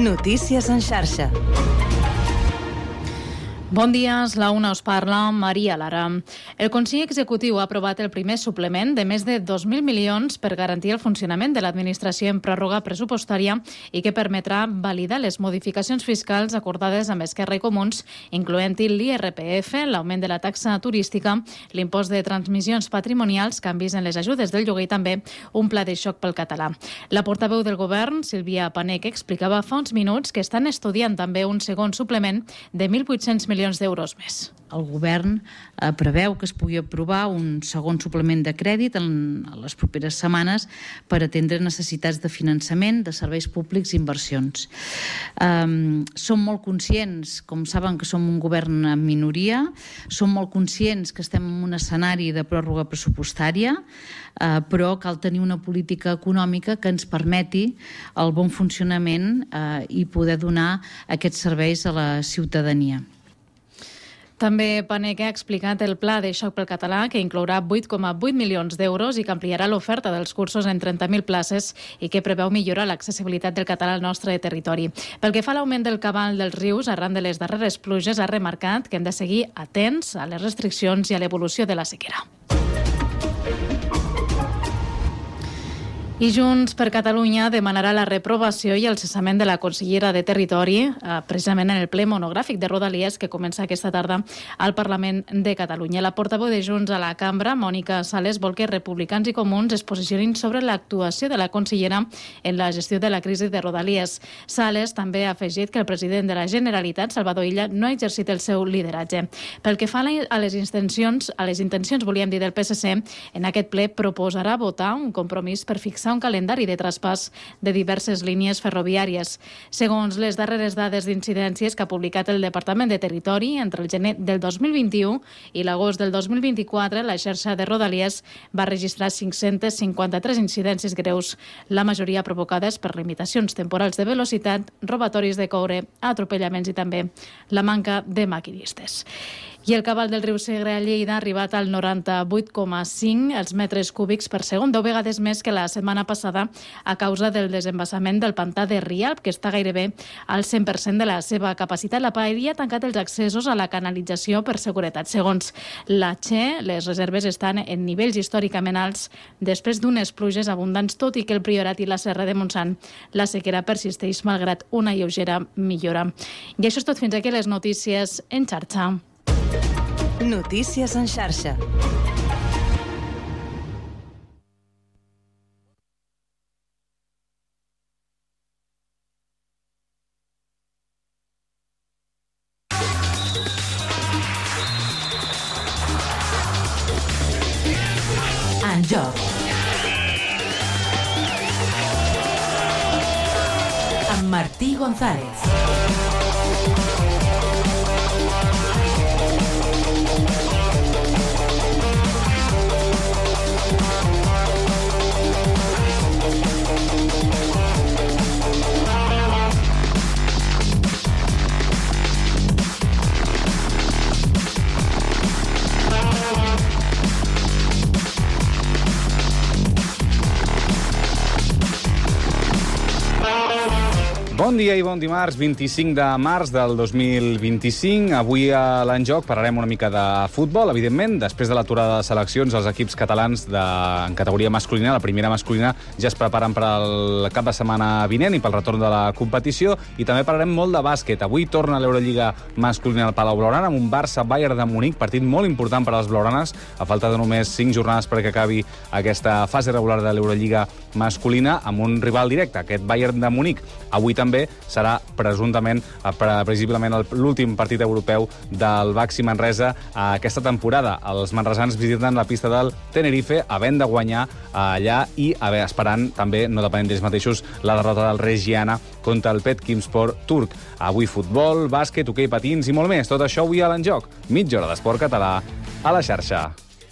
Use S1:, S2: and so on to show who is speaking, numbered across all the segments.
S1: Notícies en xarxa.
S2: Bon dia, la una us parla Maria Lara. El Consell Executiu ha aprovat el primer suplement de més de 2.000 milions per garantir el funcionament de l'administració en pròrroga pressupostària i que permetrà validar les modificacions fiscals acordades amb Esquerra i Comuns, incloent-hi l'IRPF, l'augment de la taxa turística, l'impost de transmissions patrimonials, canvis en les ajudes del lloguer i també un pla de xoc pel català. La portaveu del govern, Sílvia Panech, explicava fa uns minuts que estan estudiant també un segon suplement de 1.800 milions d'euros més.
S3: El govern preveu que es pugui aprovar un segon suplement de crèdit en les properes setmanes per atendre necessitats de finançament, de serveis públics i inversions. Som molt conscients, com saben, que som un govern en minoria, som molt conscients que estem en un escenari de pròrroga pressupostària, però cal tenir una política econòmica que ens permeti el bon funcionament i poder donar aquests serveis a la ciutadania.
S2: També Panech ha explicat el pla de xoc pel català, que inclourà 8,8 milions d'euros i que ampliarà l'oferta dels cursos en 30.000 places i que preveu millorar l'accessibilitat del català al nostre territori. Pel que fa a l'augment del cabal dels rius arran de les darreres pluges, ha remarcat que hem de seguir atents a les restriccions i a l'evolució de la sequera. I Junts per Catalunya demanarà la reprovació i el cessament de la consellera de Territori, precisament en el ple monogràfic de Rodalies que comença aquesta tarda al Parlament de Catalunya. La portaveu de Junts a la cambra, Mònica Sales, vol que Republicans i Comuns es posicionin sobre l'actuació de la consellera en la gestió de la crisi de Rodalies. Sales també ha afegit que el president de la Generalitat, Salvador Illa, no ha exercit el seu lideratge. Pel que fa a les intencions, volíem dir, del PSC, en aquest ple proposarà votar un compromís per fixar un calendari de traspàs de diverses línies ferroviàries. Segons les darreres dades d'incidències que ha publicat el Departament de Territori, entre el gener del 2021 i l'agost del 2024, la xarxa de Rodalies va registrar 553 incidències greus, la majoria provocades per limitacions temporals de velocitat, robatoris de coure, atropellaments i també la manca de maquinistes. I el cabal del riu Segre a Lleida ha arribat al 98,5 els metres cúbics per segon, 10 vegades més que la setmana passada a causa del desembassament del pantà de Rialp, que està gairebé al 100% de la seva capacitat. La PAERI ha tancat els accessos a la canalització per seguretat. Segons la Che, les reserves estan en nivells històricament alts després d'unes pluges abundants, tot i que el Priorat i la Serra de Montsant la sequera persisteix malgrat una lleugera millora. I això és tot fins aquí les notícies en xarxa.
S1: Notícies en xarxa. En joc. Amb Martí González.
S4: Bon dia i bon dimarts, 25 de març del 2025. Avui a l'Enjoc parlarem una mica de futbol, evidentment. Després de l'aturada de seleccions, els equips catalans en categoria masculina, la primera masculina, ja es preparen per al cap de setmana vinent i pel retorn de la competició. I també parlarem molt de bàsquet. Avui torna l'Eurolliga masculina al Palau Blaugrana amb un Barça-Bayern de Munic, partit molt important per als blaugranes, a falta de només 5 jornades perquè acabi aquesta fase regular de l'Eurolliga masculina, amb un rival directe, aquest Bayern de Munic. Avui també serà presumptament, previsiblement, l'últim partit europeu del Baxi Manresa aquesta temporada. Els manresans visiten la pista del Tenerife, havent de guanyar allà i esperant també, no depenent d'ells mateixos, la derrota del Regiana contra el Petkimspor turc. Avui futbol, bàsquet, hoquei patins i molt més. Tot això avui a l'Enjoc. Mitja hora d'esport català a la xarxa.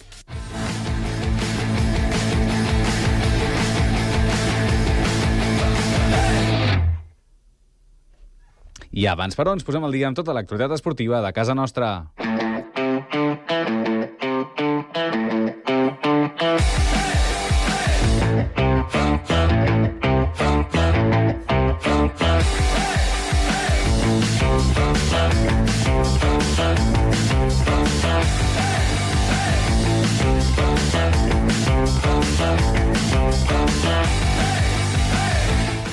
S4: I abans, però, ens posem al dia amb tota l'actualitat esportiva de casa nostra.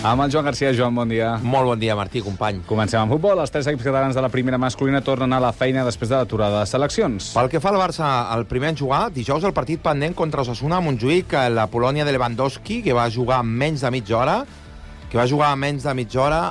S4: Amb el Joan Garcia. Joan, bon dia.
S5: Molt bon dia, Martí, company.
S4: Comencem amb futbol. Els 3 equips catalans de la primera masculina tornen a la feina després de l'aturada de seleccions.
S5: Pel que fa al Barça, el primer en jugar, dijous el partit pendent contra Osasuna a Montjuïc, la Polònia de Lewandowski, que va jugar menys de mitja hora,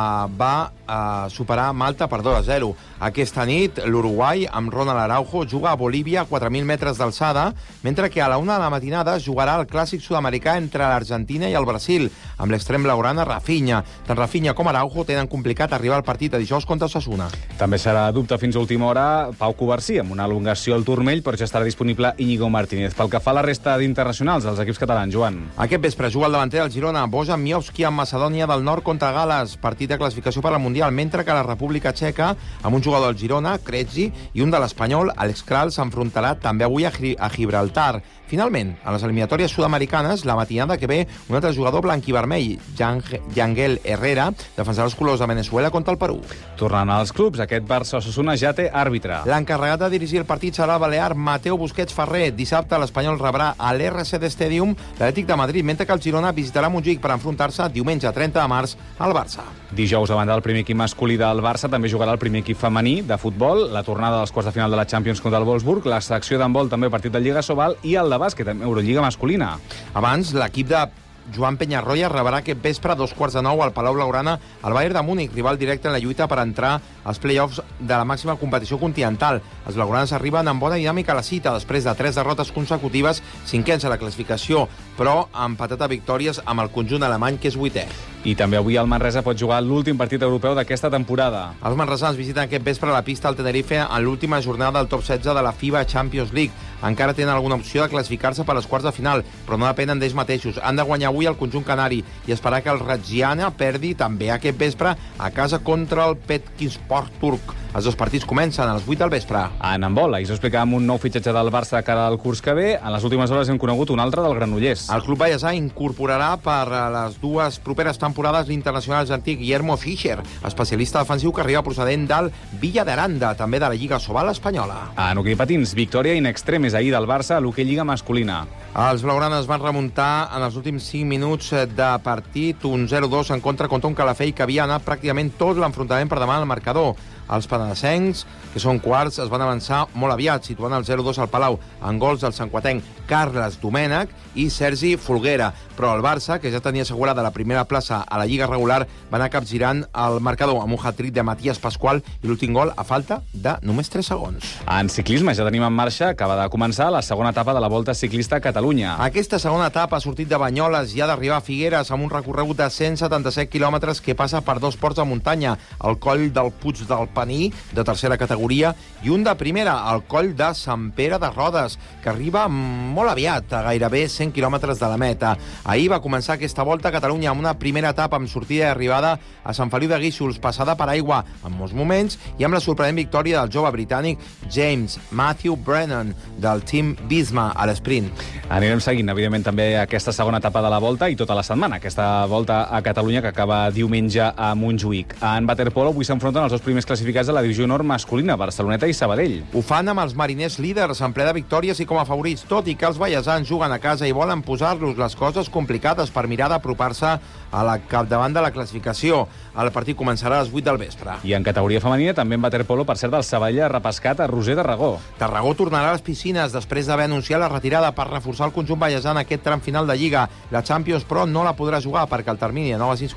S5: va superar Malta per 2-0. Aquesta nit, l'Uruguai, amb Ronald Araujo, juga a Bolívia a 4.000 metres d'alçada, mentre que a la 1 de la matinada jugarà el clàssic sud-americà entre l'Argentina i el Brasil, amb l'extrem blaugrana Rafinha. Tant Rafinha com Araujo tenen complicat arribar al partit de dijous contra Osasuna.
S4: També serà dubte fins a última hora Pau Covarsí, amb una elongació al turmell, però ja estarà disponible Íñigo Martínez. Pel que fa a la resta d'internacionals, els equips catalans, Joan.
S5: Aquest vespre juga el davanter del Girona, Bojan Miovski, amb Macedònia del Nord contra Gal·les, partit de classificació per al Mundial, mentre que la República Txeca, amb un jugador del Girona, Kretzi, i un de l'Espanyol, Alex Kral, s'enfrontarà també avui a Gibraltar. Finalment, a les eliminatòries sud-americanes, la matinada que ve, un altre jugador blanc-i-vermell, Yangel Herrera, defensarà els colors de Venezuela contra el Perú.
S4: Tornant als clubs, aquest Barça-Osasuna ja té àrbitre.
S5: L'encarregat de dirigir el partit serà el balear Mateu Busquets Ferrer. Dissabte l'Espanyol rebrà a l'RCD Stadium l'Atlètic de Madrid, mentre que el Girona visitarà Montjuïc per enfrontar-se diumenge 30 de març al Barça.
S4: Dijous, a banda del primer equip masculí del Barça, també jugarà el primer equip femení de futbol, la tornada dels quarts de final de la Champions contra el Wolfsburg, la secció d'handbol també partit de Lliga Sobal i el de bàsquet, Eurolliga masculina.
S5: Abans, l'equip de Joan Peñarroya rebrà aquest vespre a 8:45 al Palau Blaugrana el Bayern de Múnich, rival directe en la lluita per entrar als play-offs de la màxima competició continental. Els blaugranes arriben amb bona dinàmica a la cita després de 3 derrotes consecutives, 5ens a la classificació, però empatat a victòries amb el conjunt alemany, que és 8è.
S4: I també avui el Manresa pot jugar l'últim partit europeu d'aquesta temporada.
S5: Els manresans visiten aquest vespre la pista al Tenerife en l'última jornada del top 16 de la FIBA Champions League. Encara tenen alguna opció de classificar-se per als quarts de final, però no depenen d'ells mateixos. Han de guanyar avui el conjunt canari i esperar que el Reggiana perdi també aquest vespre a casa contra el Petkinsport turc. Els dos partits comencen a les 8 del vespre.
S4: En handbol, ahir us explicàvem un nou fitxatge del Barça de cara al curs que ve. En les últimes hores hem conegut un altre del Granollers.
S5: El club ballesà incorporarà per a les 2 properes temporades l'internacional argentí Guillermo Fischer, especialista defensiu que arriba procedent del Villa d'Aranda, també de la Lliga Sobal espanyola.
S4: En hoquei patins, victòria in extremis ahir del Barça a l'hoquei Lliga masculina.
S5: Els blaugranes van remuntar en els últims 5 minuts de partit un 0-2 en contra un Calafell que havia anat pràcticament tot l'enfrontament per davant al marcador. Els penedesencs, que són quarts, es van avançar molt aviat, situant el 0-2 al Palau, en gols del santquatenc Carles Domènech i Sergi Folguera. Però el Barça, que ja tenia assegurada la primera plaça a la Lliga regular, va anar capgirant el marcador amb un hat-trick de Matías Pascual i l'últim gol a falta de només 3 segons.
S4: En ciclisme ja tenim en marxa, acaba de començar la segona etapa de la Volta Ciclista a Catalunya.
S5: Aquesta segona etapa ha sortit de Banyoles i ha d'arribar a Figueres amb un recorregut de 177 quilòmetres que passa per 2 ports de muntanya, el coll del Puig del Paní, de tercera categoria, i un de primera, el coll de Sant Pere de Rodes, que arriba molt aviat, a gairebé 100 quilòmetres de la meta. Ahir va començar aquesta Volta a Catalunya amb una primera etapa amb sortida i arribada a Sant Feliu de Guíxols, passada per aigua en molts moments, i amb la sorprenent victòria del jove britànic James Matthew Brennan, del Team Visma, a l'esprint.
S4: Anirem seguint, evidentment, també aquesta segona etapa de la Volta i tota la setmana, aquesta Volta a Catalunya que acaba diumenge a Montjuïc. En waterpolo avui s'enfronten els dos primers classificats de la divisió nord masculina, Barceloneta i Sabadell.
S5: Ho fan amb els mariners líders, en ple de victòries i com a favorits, tot i que els ballesans juguen a casa i volen posar-los les coses complicades per mirar d'apropar-se a la capdavant de la classificació. El partit començarà a les 8 del vespre.
S4: I en categoria femenina també en waterpolo, per cert, el Sabadell ha repescat a Roser Tarragó.
S5: Tarragó tornarà a les piscines després d'haver anunciat la retirada per reforçar el conjunt ballesà en aquest tram final de Lliga. La Champions, però, no la podrà jugar perquè el termini de noves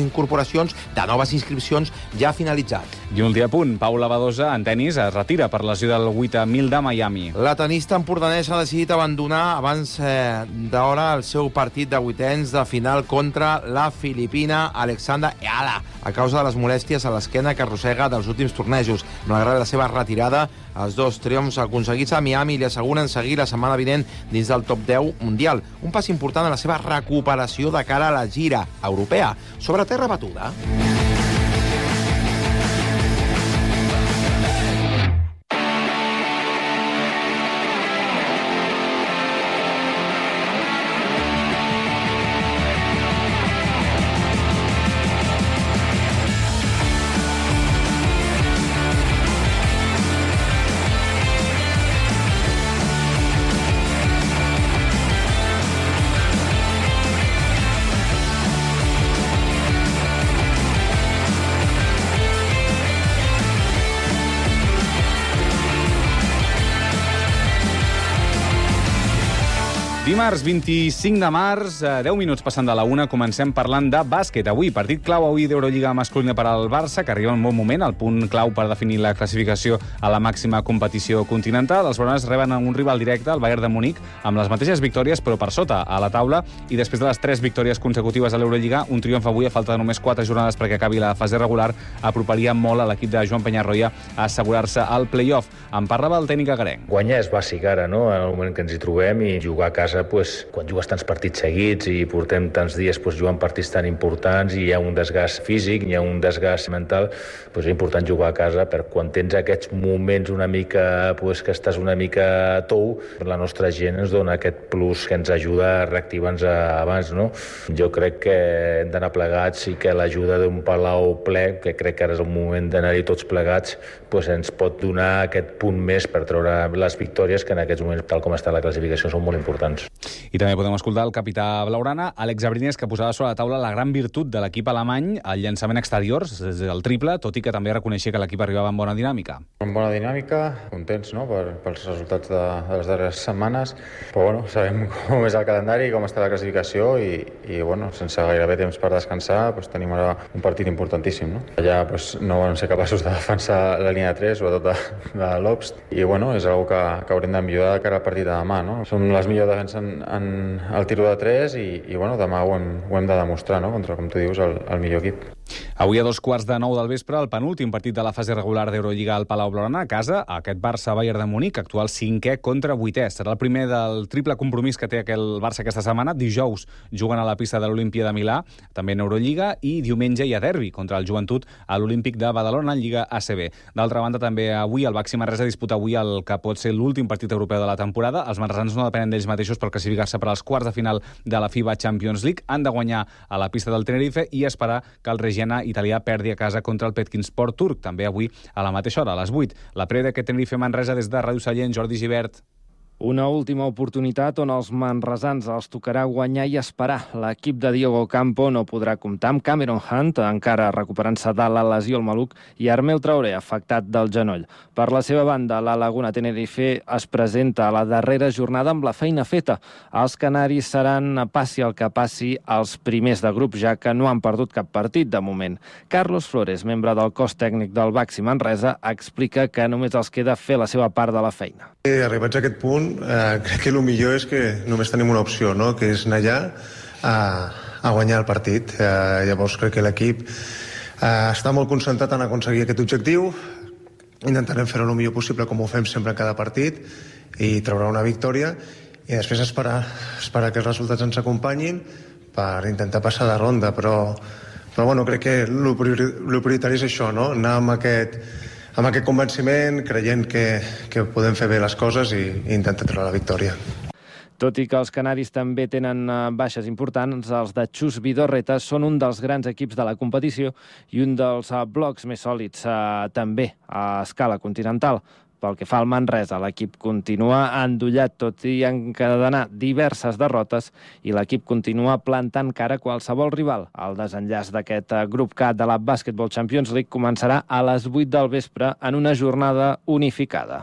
S5: inscripcions ja ha finalitzat.
S4: I un últim apunt, Paula Badosa, en tenis, es retira per lesió del 8.000 de Miami.
S5: La tenista empordanesa ha decidit abandonar abans d'hora el seu partit de vuitens de final contra la filipina Alexandra Eala, a causa de les molèsties a l'esquena que arrossega dels últims tornejos. Malgrat la seva retirada, els dos triomfs aconseguits a Miami li asseguren seguir la setmana vinent dins del top 10 mundial. Un pas important en la seva recuperació de cara a la gira europea. Sobre terra batuda.
S4: Dimarts 25 de març, 10 minuts passant de la 1, comencem parlant de bàsquet. Avui, partit clau d'Eurolliga masculina per al Barça, que arriba en bon moment, el punt clau per definir la classificació a la màxima competició continental. Els blaugranes reben un rival directe, el Bayern de Munic, amb les mateixes victòries, però per sota a la taula, i després de les 3 victòries consecutives a l'Eurolliga, un triomf avui a falta de només 4 jornades perquè acabi la fase regular, aproparia molt a l'equip de Joan Peñarroya a assegurar-se al play-off. En parlava el tècnic agarenc.
S6: Guanyar és bàsic ara, no?, en el moment que ens hi trobem, i jugar a casa, quan jugues tants partits seguits i portem tants dies jugant partits tan importants i hi ha un desgast físic, hi ha un desgast mental, és important jugar a casa per quan tens aquests moments una mica que estàs una mica tou, la nostra gent ens dona aquest plus que ens ajuda a reactivar-nos abans, no? Jo crec que hem d'anar plegats i que l'ajuda d'un Palau ple, que crec que ara és el moment d'anar-hi tots plegats, ens pot donar aquest punt més per treure les victòries que en aquests moments, tal com està la classificació, són molt importants.
S4: I també podem escoltar el capità blaugrana, Àlex Abrines, que posava sobre la taula la gran virtut de l'equip alemany, el llançament exterior, el triple, tot i que també reconeixia que l'equip arribava amb bona dinàmica.
S7: Amb bona dinàmica, contents, no?, pels resultats de les darreres setmanes, però sabem com és el calendari, com està la classificació i sense gairebé temps per descansar, tenim ara un partit importantíssim, no? Allà no vam ser capaços de defensar la línia de 3, sobretot de l'Obst, i és una cosa que haurem de millorar de cara al partit de demà, no? Som les millors defenses en el tiro de 3 i demà ho hem de demostrar, no?, contra, com tu dius, el millor equip.
S4: Avui a 9:15 del vespre, el penúltim partit de la fase regular d'Eurolliga al Palau Blaugrana, a casa, aquest Barça-Bayern de Munic, actual 5è contra 8è. Serà el primer del triple compromís que té el Barça aquesta setmana. Dijous juguen a la pista de l'Olimpia de Milà, també en Eurolliga, i diumenge hi ha derbi contra el Joventut a l'Olímpic de Badalona en Lliga ACB. D'altra banda, també avui el Baxi Manresa disputa avui el que pot ser l'últim partit europeu de la temporada. Els manresans no depenen d'ells mateixos per classificar-se per als quarts de final de la FIBA Champions League. Han de guanyar a la pista del Tenerife i esperar que el Regiana italià perdi a casa contra el Petkinsport turc, també avui a la mateixa hora, a les 8. La prèvia d'aquest Tenerife-Manresa des de Ràdio Sallent, Jordi Gibert.
S8: Una última oportunitat on els manresans els tocarà guanyar i esperar. L'equip de Diogo Campo no podrà comptar amb Cameron Hunt, encara recuperant-se de la lesió al maluc, i Armel Traoré, afectat del genoll. Per la seva banda, la Laguna Tenerife es presenta a la darrera jornada amb la feina feta. Els canaris seran, passi el que passi, els primers de grup, ja que no han perdut cap partit de moment. Carlos Flores, membre del cos tècnic del Baxi Manresa, explica que només els queda fer la seva part de la feina.
S9: Arribats a aquest punt, crec que el millor és que només tenim una opció, no?, que és anar allà a guanyar el partit. Llavors crec que l'equip està molt concentrat en aconseguir aquest objectiu. Intentarem fer-ho el millor possible, com ho fem sempre en cada partit, i treure una victòria, i després esperar que els resultats ens acompanyin per intentar passar de ronda. Però crec que el prioritari és això, no?, anar amb aquest convenciment, creient que podem fer bé les coses i intentar treure la victòria.
S8: Tot i que els canaris també tenen baixes importants, els de Chus Vidorreta són un dels grans equips de la competició i un dels blocs més sòlids també a escala continental. Pel que fa al Manresa, l'equip continua endollat tot i encadenar diverses derrotes i l'equip continua plantant cara a qualsevol rival. El desenllaç d'aquest grup K de la Basketball Champions League començarà a les 8 del vespre en una jornada unificada.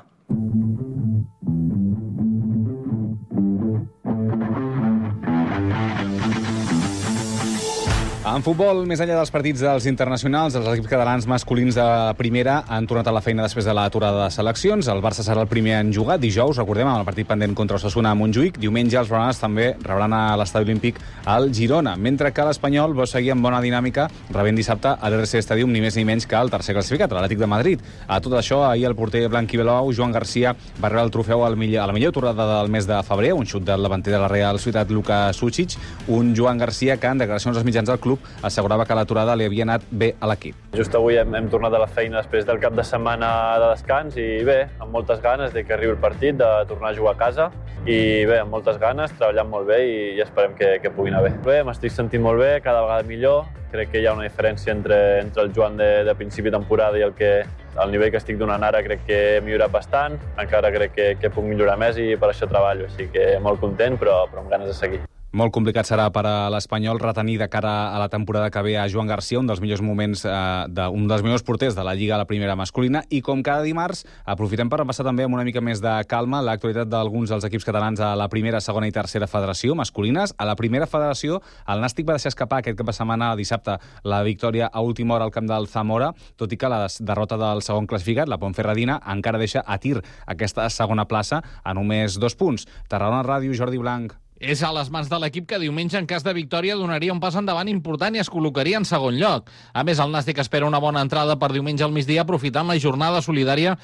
S4: En futbol, més enllà dels partits dels internacionals, els equips catalans masculins de primera han tornat a la feina després de l'aturada de seleccions. El Barça serà el primer en jugar dijous, recordem, amb el partit pendent contra Osasuna a Montjuïc. Diumenge els blaugranes també rebran a l'Estadi Olímpic al Girona, mentre que l'Espanyol vol seguir amb bona dinàmica, rebent dissabte a l'RC Stadium ni més ni menys que el tercer classificat, l'Atlètic de Madrid. A tot això, ahir el porter blanc-i-blau, Joan Garcia, va rebre el trofeu a la millor aturada del mes de febrer, un xut del davanter de la Real Societat, Luka Sucic, un Joan Garcia que en declaracions als mitjans del club assegurava que l'aturada li havia anat bé a l'equip.
S10: Just avui hem tornat a la feina després del cap de setmana de descans i bé, amb moltes ganes de que arribi el partit, de tornar a jugar a casa i bé, amb moltes ganes, treballant molt bé i esperem que pugui anar bé. Bé, m'estic sentint molt bé, cada vegada millor. Crec que hi ha una diferència entre el Joan de principi de temporada i el nivell que estic donant ara crec que he millorat bastant. Encara crec que puc millorar més i per això treballo, així que molt content però amb ganes de seguir.
S4: Molt complicat serà per a l'Espanyol retenir de cara a la temporada que ve a Joan Garcia, un dels millors moments, un dels millors porters de la Lliga a la primera masculina, i com cada dimarts aprofitem per repassar també amb una mica més de calma l'actualitat d'alguns dels equips catalans a la primera, segona i tercera federació masculines. A la primera federació, el Nàstic va deixar escapar aquest cap de setmana, dissabte, la victòria a última hora al camp del Zamora, tot i que la derrota del segon classificat, la Ponferradina, encara deixa a tir aquesta segona plaça a només 2 punts. Tarragona Ràdio, Jordi Blanc.
S11: És a les mans de l'equip que diumenge, en cas de victòria, donaria un pas endavant important i es col·locaria en segon lloc. A més, el Nàstic espera una bona entrada per diumenge al migdia, aprofitant la jornada solidària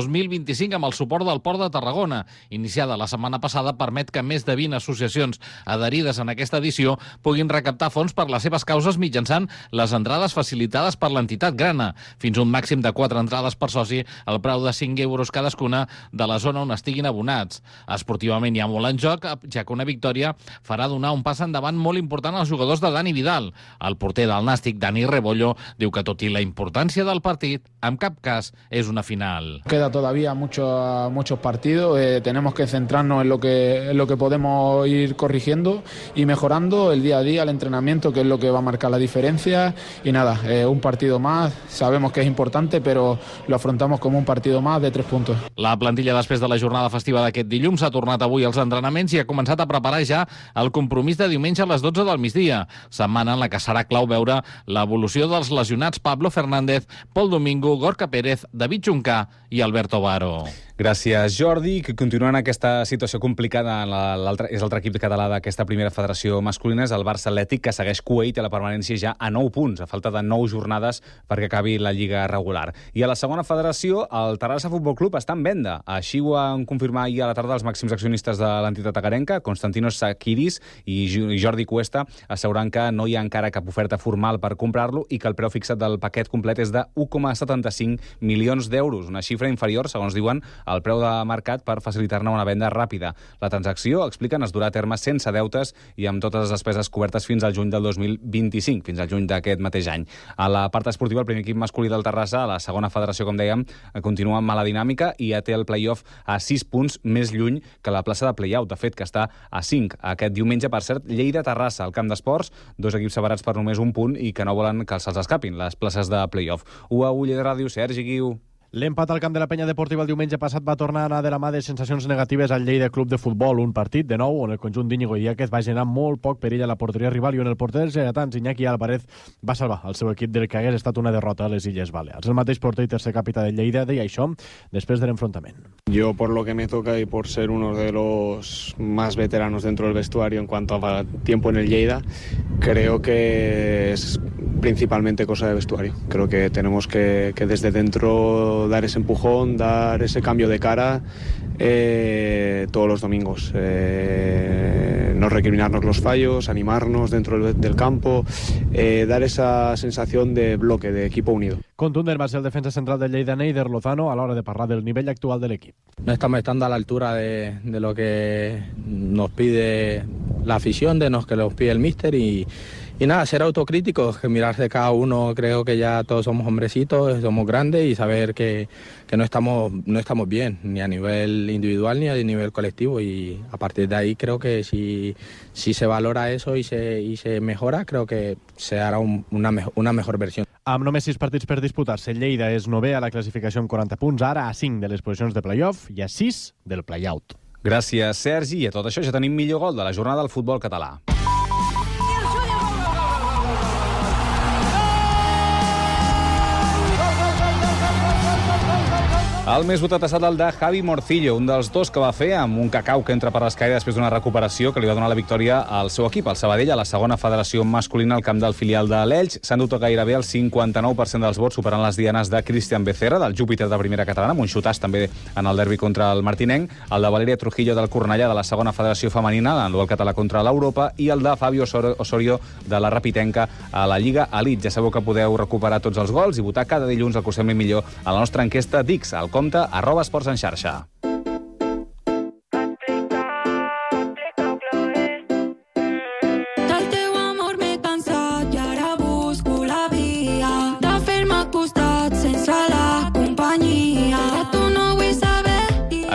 S11: 2025 amb el suport del Port de Tarragona. Iniciada la setmana passada, permet que més de 20 associacions adherides en aquesta edició puguin recaptar fons per les seves causes mitjançant les entrades facilitades per l'entitat grana. Fins un màxim de 4 entrades per soci, al preu de 5 euros cadascuna de la zona on estiguin abonats. Esportivament hi ha molt en joc, ja que una victòria farà donar un pas endavant molt important als jugadors de Dani Vidal. El porter del Nàstic, Dani Rebollo, diu que tot i la importància del partit, en cap cas és una final.
S12: Queda todavía muchos partidos, tenemos que centrarnos en lo que podemos ir corrigiendo y mejorando el día a día, el entrenamiento, que es lo que va a marcar la diferencia. Y nada, un partido más, sabemos que es importante, pero lo afrontamos como un partido más de 3 puntos.
S11: La plantilla, després de la jornada festiva d'aquest dilluns, ha tornat avui als entrenaments i ha començat a preparar ja el compromís de diumenge a les 12 del migdia, setmana en la que serà clau veure l'evolució dels lesionats Pablo Fernández, Pol Domingo, Gorka Pérez, David Juncà i Alberto Baro.
S4: Gràcies, Jordi. Que continuant aquesta situació complicada, és l'altre equip català d'aquesta primera federació masculina, és el Barça Atlètic, que segueix cua i té la permanència ja a 9 punts, a falta de 9 jornades perquè acabi la Lliga regular. I a la segona federació, el Terrassa Futbol Club està en venda. Així ho van confirmar ahir a la tarda els màxims accionistes de l'entitat agarenca, Konstantinos Sakiris i Jordi Cuesta, assegurant que no hi ha encara cap oferta formal per comprar-lo i que el preu fixat del paquet complet és de 1,75 milions d'euros, una xifra inferior, segons diuen, al preu de mercat per facilitar-ne una venda ràpida. La transacció, expliquen, es durà a terme sense deutes i amb totes les despeses cobertes fins al juny del 2025, fins al juny d'aquest mateix any. A la part esportiva, el primer equip masculí del Terrassa, a la segona federació, com dèiem, continua amb mala dinàmica i ja té el play-off a 6 punts més lluny que la plaça de play-out, de fet, que està a 5. Aquest diumenge, per cert, Lleida-Terrassa, al camp d'esports, 2 equips separats per només un punt i que no volen que se'ls escapin les places de play-off. UAU Lleida Ràdio, Sergi Guiu.
S13: L'empat al camp de la Penya Deportiva el diumenge passat va tornar a anar de la mà de sensacions negatives al Lleida Club de Futbol, un partit, de nou, on el conjunt d'Íñigo Iáquez va generar molt poc perill a la porteria rival i on el porter dels lleidatans, Iñaki Álvarez, va salvar el seu equip del que hagués estat una derrota a les Illes Balears. El mateix porter i tercer capità de Lleida deia això després de l'enfrontament.
S14: Yo, por lo que me toca y por ser uno de los más veteranos dentro del vestuario en cuanto a tiempo en el Lleida, creo que es principalmente cosa de vestuario. Creo que tenemos que desde dentro dar ese empujón, dar ese cambio de cara todos los domingos. No recriminarnos los fallos, animarnos dentro del campo, dar esa sensación de bloque, de equipo unido.
S13: Contundent va ser el defensa central del Lleida, Neider Lozano, a l'hora de parlar del nivell actual de l'equip.
S15: No estamos estando a la altura de lo que nos pide la afición, de lo que nos pide el míster y nada, ser autocríticos, que mirarse cada uno. Creo que ya todos somos hombrecitos, somos grandes y saber que no estamos bien, ni a nivel individual ni a nivel colectivo, y a partir de ahí creo que si se valora eso y se mejora, creo que se hará una mejor versión.
S13: Amb només 6 partits per disputar-se, Lleida és 9è a la classificació amb 40 punts, ara a 5 de les posicions de play-off i a 6 del play-out.
S4: Gràcies, Sergi. I a tot això ja tenim millor gol de la jornada del futbol català. El més votat ha estat el de Javi Morcillo, un dels 2 que va fer amb un cacau que entra per l'escaire després d'una recuperació que li va donar la victòria al seu equip, el Sabadell, a la segona federació masculina al camp del filial de l'Elx. S'han dut gairebé el 59% dels vots, superant les dianes de Cristian Becerra, del Júpiter de primera catalana, amb un xutàs també en el derbi contra el Martinenc, el de Valeria Trujillo del Cornellà de la segona federació femenina, en el duel català contra l'Europa, i el de Fabio Osorio de la Rapitenca a la Lliga Elite. Ja sabeu que podeu recuperar tots els gols i votar cada dilluns el que us sembli millor a la nostra enquesta Dix, al compte @esportsenxarxa.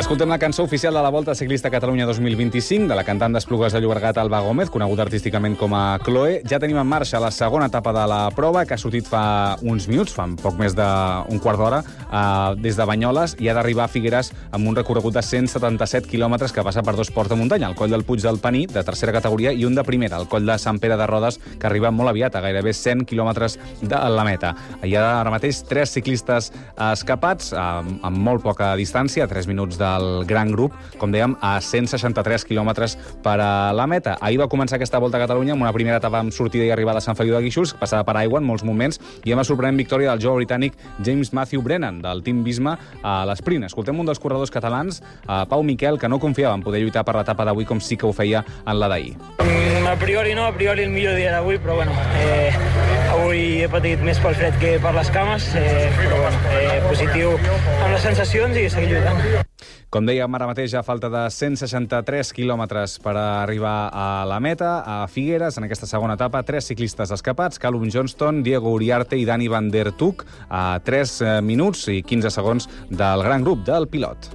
S4: Escoltem la cançó oficial de la Volta Ciclista Catalunya 2025 de la cantant d'Esplugues de Llobregat, Alba Gómez, coneguda artísticament com a Chloe. Ja tenim en marxa la segona etapa de la prova, que ha sortit fa uns minuts, fa poc més d'un quart d'hora, des de Banyoles, i ha d'arribar a Figueres amb un recorregut de 177 quilòmetres que passa per 2 ports de muntanya, el Coll del Puig del Paní, de tercera categoria, i un de primera, el Coll de Sant Pere de Rodes, que arriba molt aviat, a gairebé 100 quilòmetres de la meta. Hi ha ara mateix 3 ciclistes escapats, amb molt poca distància, a 3 minuts del gran grup, com dèiem, a 163 quilòmetres per a la meta. Ahir va començar aquesta Volta a Catalunya amb una primera etapa amb sortida i arribada a Sant Feliu de Guíxols, passada per aigua en molts moments, i amb la sorprenent victòria del jove britànic James Matthew Brennan, del Team Visma, a l'esprint. Escoltem un dels corredors catalans, Pau Miquel, que no confiava en poder lluitar per l'etapa d'avui com sí que ho feia en la d'ahir.
S16: A priori no, a priori el millor dia d'avui, però bueno, avui he patit més pel fred que per les cames, però bueno, positiu amb les sensacions i seguir lluitant.
S4: Com dèiem, ara mateix a falta de 163 quilòmetres per arribar a la meta, a Figueres, en aquesta segona etapa, 3 ciclistes escapats, Callum Johnston, Diego Uriarte i Dani van der Tuuk, a 3 minuts i 15 segons del gran grup del pilot.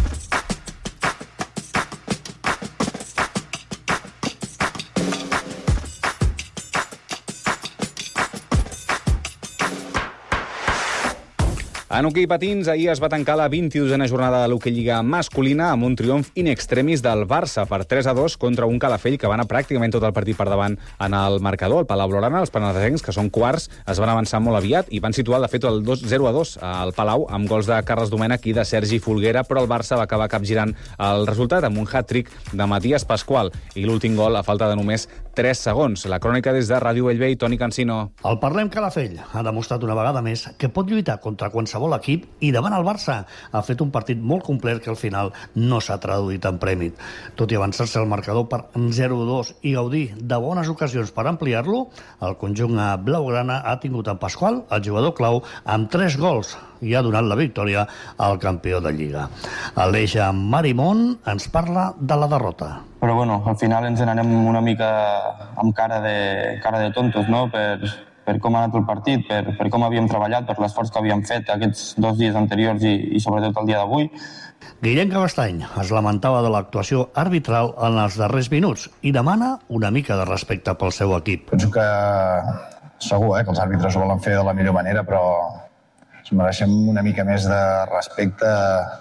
S4: En hoquei patins, ahir es va tancar la 22a jornada de l'Hoquei Lliga masculina amb un triomf in extremis del Barça per 3-2 contra un Calafell que va anar pràcticament tot el partit per davant en el marcador. El Palau Blaugrana, els penedesencs, que són quarts, es van avançar molt aviat i van situar, de fet, el 0-2 al Palau amb gols de Carles Domènech i de Sergi Folguera, però el Barça va acabar capgirant el resultat amb un hat-trick de Matías Pascual i l'últim gol a falta de només 3 segons. La crònica des de Ràdio Bellvei, Toni Cancino.
S17: El Parlem Calafell ha demostrat una vegada més que pot lluitar contra qualsevol equip i davant el Barça ha fet un partit molt complet que al final no s'ha traduït en premi. Tot i avançar-se el marcador per 0-2 i gaudir de bones ocasions per ampliar-lo, el conjunt blaugrana ha tingut en Pascual, el jugador clau, amb 3 gols i ha donat la victòria al campió de Lliga. Aleix Marimón ens parla de la derrota.
S18: Però bueno, al final ens n'anem una mica amb cara de tontos, no? Per com ha anat el partit, per com havíem treballat, per l'esforç que havíem fet aquests 2 dies anteriors i sobretot el dia d'avui.
S17: Guillem Cabestany es lamentava de l'actuació arbitral en els darrers minuts i demana una mica de respecte pel seu equip.
S19: Penso que segur que els àrbitres ho volen fer de la millor manera, però ens mereixem una mica més de respecte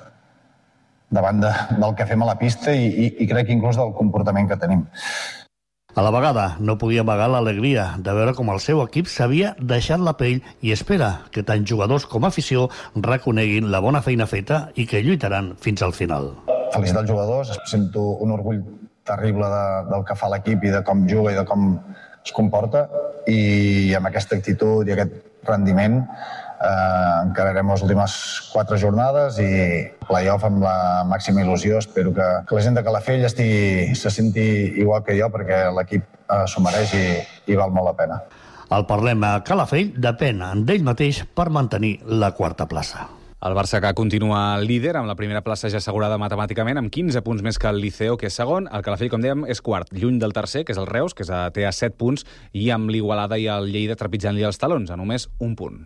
S19: davant del que fem a la pista i crec inclús del comportament que tenim.
S17: A la vegada, no podia amagar l'alegria de veure com el seu equip s'havia deixat la pell i espera que tant jugadors com afició reconeguin la bona feina feta i que lluitaran fins al final.
S19: Felicitar els jugadors, sento un orgull terrible del que fa l'equip i de com juga i de com es comporta, i amb aquesta actitud i aquest rendiment encararem les últimes 4 jornades i play-off amb la màxima il·lusió. Espero que la gent de Calafell se senti igual que jo, perquè l'equip s'ho mereix i val molt la pena.
S17: El Parlem a Calafell depèn d'ell mateix per mantenir la 4a plaça.
S4: El Barça, que continua líder amb la primera plaça ja assegurada matemàticament, amb 15 punts més que el Liceo, que és segon. El Calafell, com dèiem, és quart, lluny del tercer, que és el Reus, que té a 7 punts, i amb l'Igualada i el Lleida trepitjant-li els talons, a només un punt.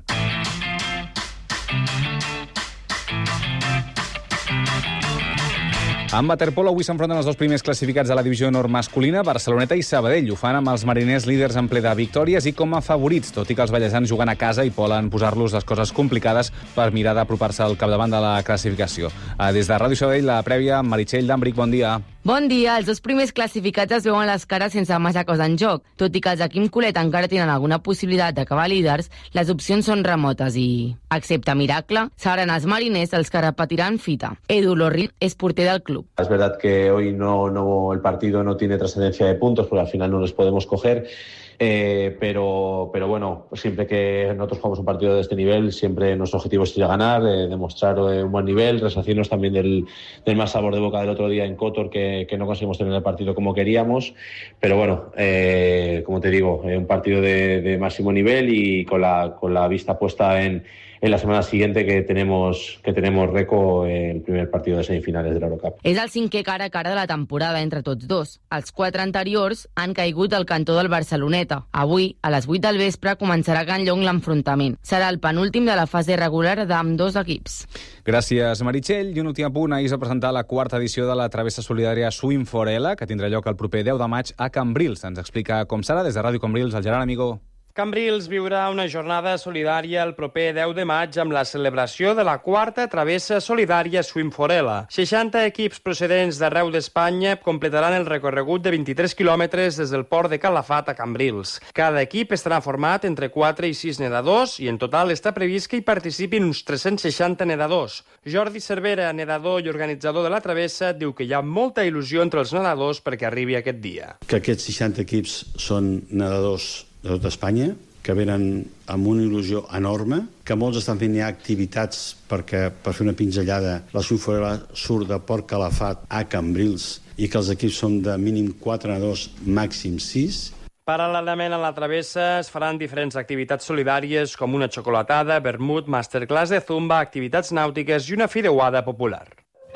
S4: En waterpolo avui s'enfronten els 2 primers classificats de la divisió nord masculina, Barceloneta i Sabadell. Ho fan amb els mariners líders en ple de victòries i com a favorits, tot i que els ballesans juguen a casa i poden posar-los les coses complicades per mirar d'apropar-se al capdavant de la classificació. Des de Ràdio Sabadell, la prèvia, Meritxell Dambric, bon dia.
S20: Bon dia. Els 2 primers classificats es veuen les cares sense massa cosa en joc. Tot i que els de Quim Colet encara tenen alguna possibilitat d'acabar líders, les opcions són remotes i, excepte miracle, seran els mariners els que repetiran fita. Edu Lorrit és porter del club.
S21: Es verdad que hoy el partido no tiene trascendencia de puntos, porque al final no los podemos coger. Pero bueno, siempre que nosotros jugamos un partido de este nivel, siempre nuestro objetivo es ir a ganar, demostrar un buen nivel, resarcirnos también del mal sabor de boca del otro día en Kotor, que no conseguimos tener el partido como queríamos, pero bueno, como te digo, un partido de máximo nivel y con la vista puesta en la semana siguiente que tenemos Reco el primer partido de semifinales de l'Eurocup.
S20: És el 5è cara a cara de la temporada entre tots dos. Els 4 anteriors han caigut al cantó del Barceloneta. Barceloneta. Avui, a les 8 del vespre, començarà a Can Llong l'enfrontament. Serà el penúltim de la fase regular d'ambdós equips.
S4: Gràcies, Meritxell. I un últim apunt, ahir s'ha presentat la 4ª edició de la Travessa Solidària Swim for Ela, que tindrà lloc el proper 10 de maig a Cambrils. Ens explica com serà des de Ràdio Cambrils el Gerard Amigó.
S3: Cambrils viurà una jornada solidària el proper 10 de maig amb la celebració de la 4ª Travessa Solidària Swim for Ela. 60 equips procedents d'arreu d'Espanya completaran el recorregut de 23 quilòmetres des del port de Calafat a Cambrils. Cada equip estarà format entre 4 i 6 nedadors i en total està previst que hi participin uns 360 nedadors. Jordi Cervera, nedador i organitzador de la travessa, diu que hi ha molta il·lusió entre els nedadors perquè arribi aquest dia.
S22: Que aquests 60 equips són nedadors de tot Espanya, que venen amb una il·lusió enorme, que molts estan fent ja activitats per fer una pinzellada. La Swim for Ela surt de Port Calafat a Cambrils i que els equips són de mínim 4 nedadors, màxim 6.
S3: Paral·lelament a la travessa es faran diferents activitats solidàries com una xocolatada, vermut, masterclass de zumba, activitats nàutiques i una fideuada popular.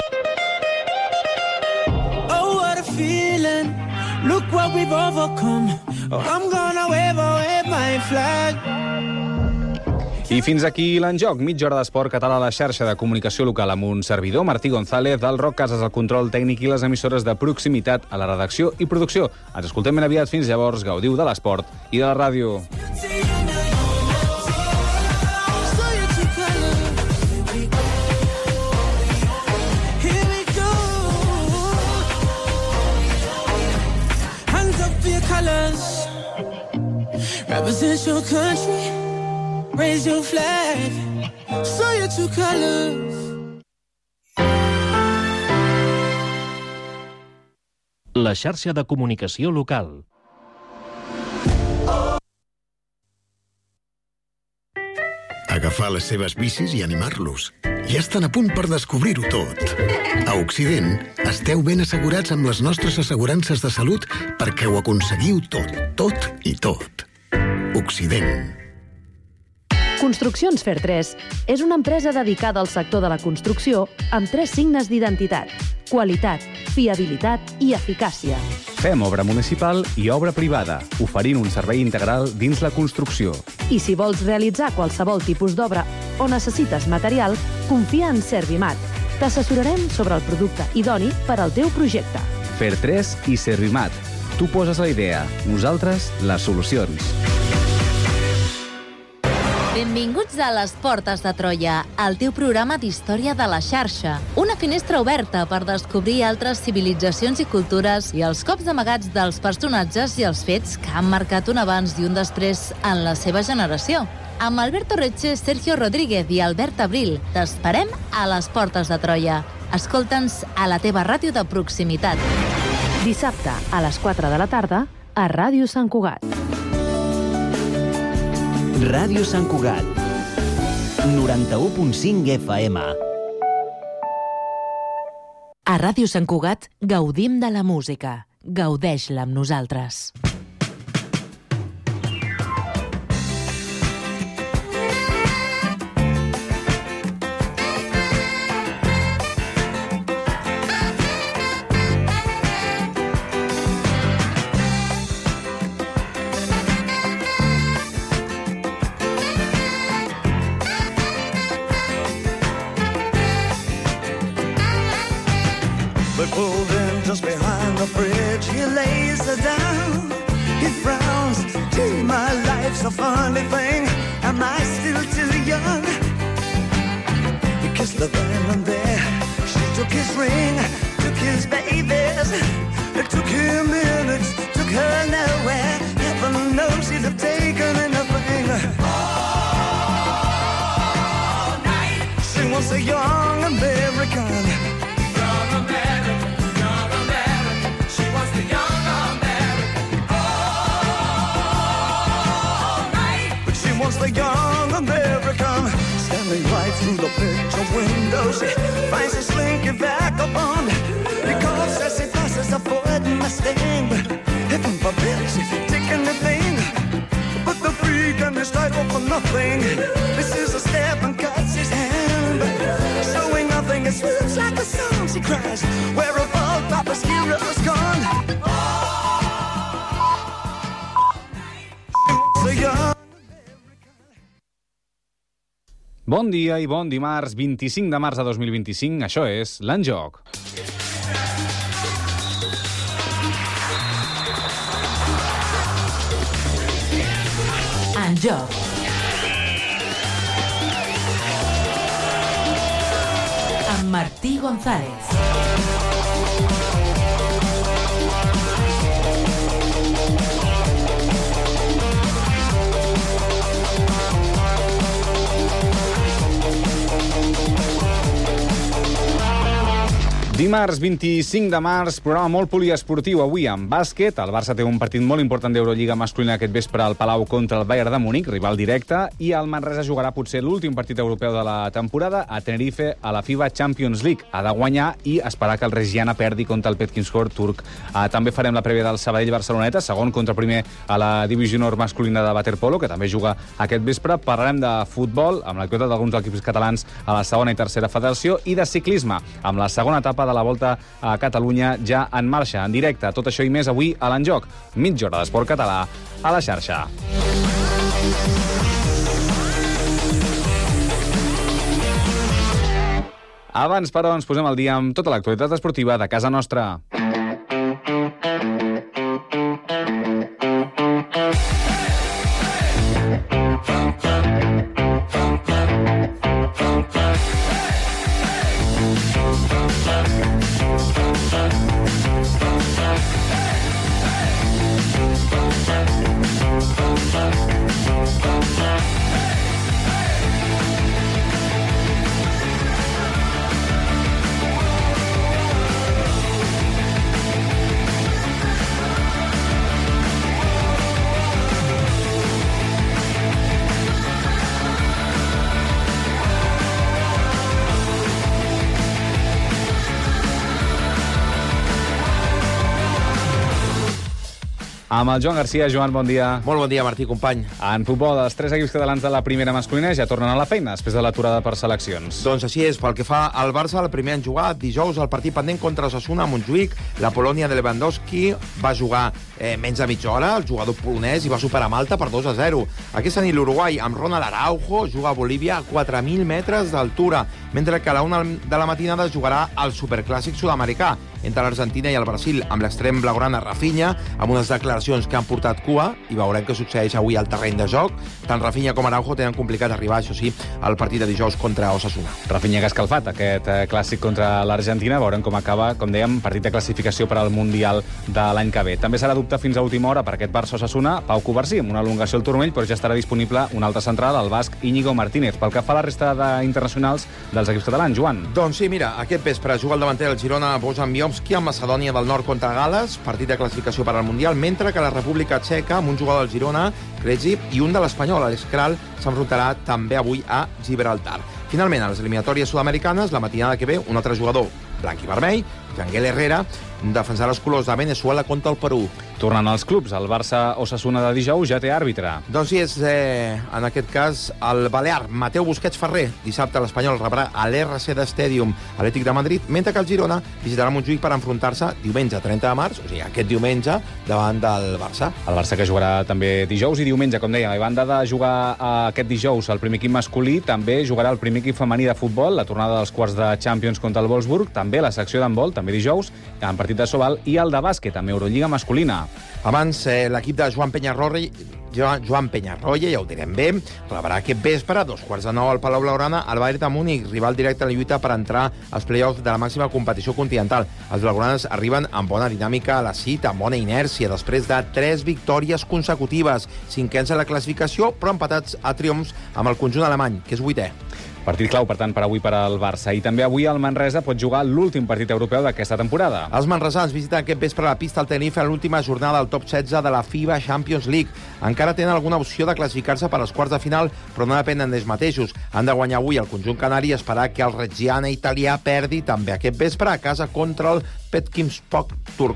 S23: Oh, what a feeling. Look what we've overcome. Oh, I'm gonna wave my flag.
S4: I fins aquí l'Enjoc, mitja hora d'esport català a la xarxa de comunicació local amb un servidor, Martí González, del Roc Casas al control tècnic i les emissores de proximitat a la redacció i producció. Ens escoltem ben aviat, fins llavors, gaudiu de l'esport i de la ràdio.
S23: Represent your country, raise your flag, show your true colors.
S24: La xarxa de comunicació local.
S25: Agafar les seves bicis i animar-los. Ja estan a punt per descobrir-ho tot. A Occident, esteu ben assegurats amb les nostres assegurances de salut perquè ho aconseguiu tot, tot i tot. Occident.
S26: Construccions Fer3 és una empresa dedicada al sector de la construcció amb 3 signes d'identitat: qualitat, fiabilitat i eficàcia.
S4: Fem obra municipal i obra privada, oferint un servei integral dins la construcció.
S26: I si vols realitzar qualsevol tipus d'obra o necessites material, confia en Servimat. T'assessorarem sobre el producte idoni per al teu projecte.
S4: Fer3 i Servimat. Tu poses la idea, nosaltres les solucions.
S27: Benvinguts a Les Portes de Troia, el teu programa d'història de la xarxa. Una finestra oberta per descobrir altres civilitzacions i cultures i els cops amagats dels personatges i els fets que han marcat un abans i un després en la seva generació. Amb Alberto Reche, Sergio Rodríguez i Albert Abril, t'esperem a Les Portes de Troia. Escolta'ns a la teva ràdio de proximitat.
S26: Dissabte a les 4 de la tarda a Ràdio Sant Cugat.
S24: Ràdio Sant Cugat, 91.5 FM.
S1: A Ràdio Sant Cugat gaudim de la música. Gaudeix-la amb nosaltres.
S23: But pulled in just behind the bridge, he lays her down. He frowns, gee, my life's a funny thing. Am I still too young? He kissed her then and there. She took his ring, took his babies. It took him minutes, took her nowhere. Heaven knows he'd have taken anything. All night. She was a young American. The young American standing right through the picture window. She finds a slinky vagabond. He calls as he passes a Ford Mustang. Heaven forbid she's taking the thing. But the freak and his title for nothing. This is a step and cuts his hand. Showing nothing, it swoops like a song. She cries, where have all Papa's heroes gone?
S4: Bon dia i bon dimarts, 25 de març de 2025. Això és l'Enjoc.
S1: Enjoc. Amb Martí González.
S4: Dimarts 25 de març, programa molt poliesportiu avui amb bàsquet. El Barça té un partit molt important d'Eurolliga masculina aquest vespre al Palau contra el Bayern de Múnich, rival directe, i el Manresa jugarà potser l'últim partit europeu de la temporada a Tenerife a la FIBA Champions League. Ha de guanyar i esperar que el Regiana perdi contra el Petkinskor turc. També farem la prèvia del Sabadell-Barceloneta, segon contra primer a la divisió honor masculina de waterpolo, que també juga aquest vespre. Parlarem de futbol, amb l'actualitat d'alguns equips catalans a la segona i tercera federació, i de ciclisme, amb la segona etapa de la Volta a Catalunya ja en marxa, en directe. Tot això i més avui a l'Enjoc. Mitja hora d'esport català a la xarxa. Abans, però, ens posem al dia amb tota l'actualitat esportiva de casa nostra. Amb el Joan Garcia. Joan, bon dia.
S2: Molt bon dia, Martí, company.
S4: En futbol, els 3 equips catalans de la primera masculina ja tornen a la feina després de l'aturada per seleccions.
S2: Doncs així és. Pel que fa al Barça, el primer en jugar dijous el partit pendent contra Osasuna a Montjuïc. La Polònia de Lewandowski va jugar menys de mitja hora, el jugador polonès, i va superar Malta per 2-0. Aquesta nit l'Uruguai, amb Ronald Araujo, juga a Bolívia a 4.000 metres d'altura, mentre que a la 1 de la matinada jugarà el Superclàssic sud-americà entre l'Argentina i el Brasil, amb l'extrem blaugrana Rafinha, amb unes declaracions que han portat cua, i veurem què succeeix avui al terreny de joc. Tant Rafinha com Araujo tenen complicat arribar, això sí, al partit de dijous contra Osasuna.
S4: Rafinha que ha escalfat aquest clàssic contra l'Argentina. Veurem com acaba, com dèiem, partit de classificació per al Mundial de l'any que ve. També serà dubte fins a última hora per aquest Barça-Osasuna Pau Covarsí, amb una elongació al turmell, però ja estarà disponible un altre central, el basc Íñigo Martínez. Pel que fa a la resta d'internacionals dels equips catalans, Joan.
S2: Doncs sí, mira, aquest vespre juga el davanter del Girona, Bojan Biomski, amb Macedònia del Nord contra Gal·les, partit de classificació per al Mundial, mentre que la República Txeca, amb un jugador del Girona, Krejci, i un de l'Espanyol, Alex Kral, s'enfrontarà també avui a Gibraltar. Finalment, a les eliminatòries sud-americanes, la matinada que ve, un altre jugador blanc i vermell, Janguel Herrera, defensarà els colors de Venezuela contra el Perú.
S4: Tornant als clubs, el Barça-Osasuna de dijous ja té àrbitre.
S2: Doncs sí, és en aquest cas el balear Mateu Busquets Ferrer. Dissabte l'Espanyol rebrà a l'RC Stadium Atlètic de Madrid, mentre que el Girona visitarà Montjuïc per enfrontar-se diumenge 30 de març, o sigui, aquest diumenge, davant del Barça.
S4: El Barça que jugarà també dijous i diumenge, com dèiem. A banda de jugar aquest dijous el primer equip masculí, també jugarà el primer equip femení de futbol, la tornada dels quarts de Champions contra el Wolfsburg, també la secció d'handbol, també dijous, en partit de Sobal, i el de bàsquet, amb Eurolliga masculina.
S2: Abans, l'equip de Joan Penyarroia, ja ho direm bé, rebrà aquest vespre a 8:15 al Palau Blaugrana al Bayern de Múnich, rival directe en la lluita per entrar als play-offs de la màxima competició continental. Els blaugranes arriben amb bona dinàmica a la cita, amb bona inèrcia, després de 3 victòries consecutives, 5ens a la classificació, però empatats a triomfs amb el conjunt alemany, que és 8è.
S4: Partit clau, per tant, per avui per al Barça. I també avui el Manresa pot jugar l'últim partit europeu d'aquesta temporada.
S2: Els manresans visiten aquest vespre la pista al Tenerife a l'última jornada del top 16 de la FIBA Champions League. Encara tenen alguna opció de classificar-se per als quarts de final, però no depenen d'ells mateixos. Han de guanyar avui el conjunt canari i esperar que el Reggiana italià perdi també aquest vespre a casa contra el Petkinskor turc.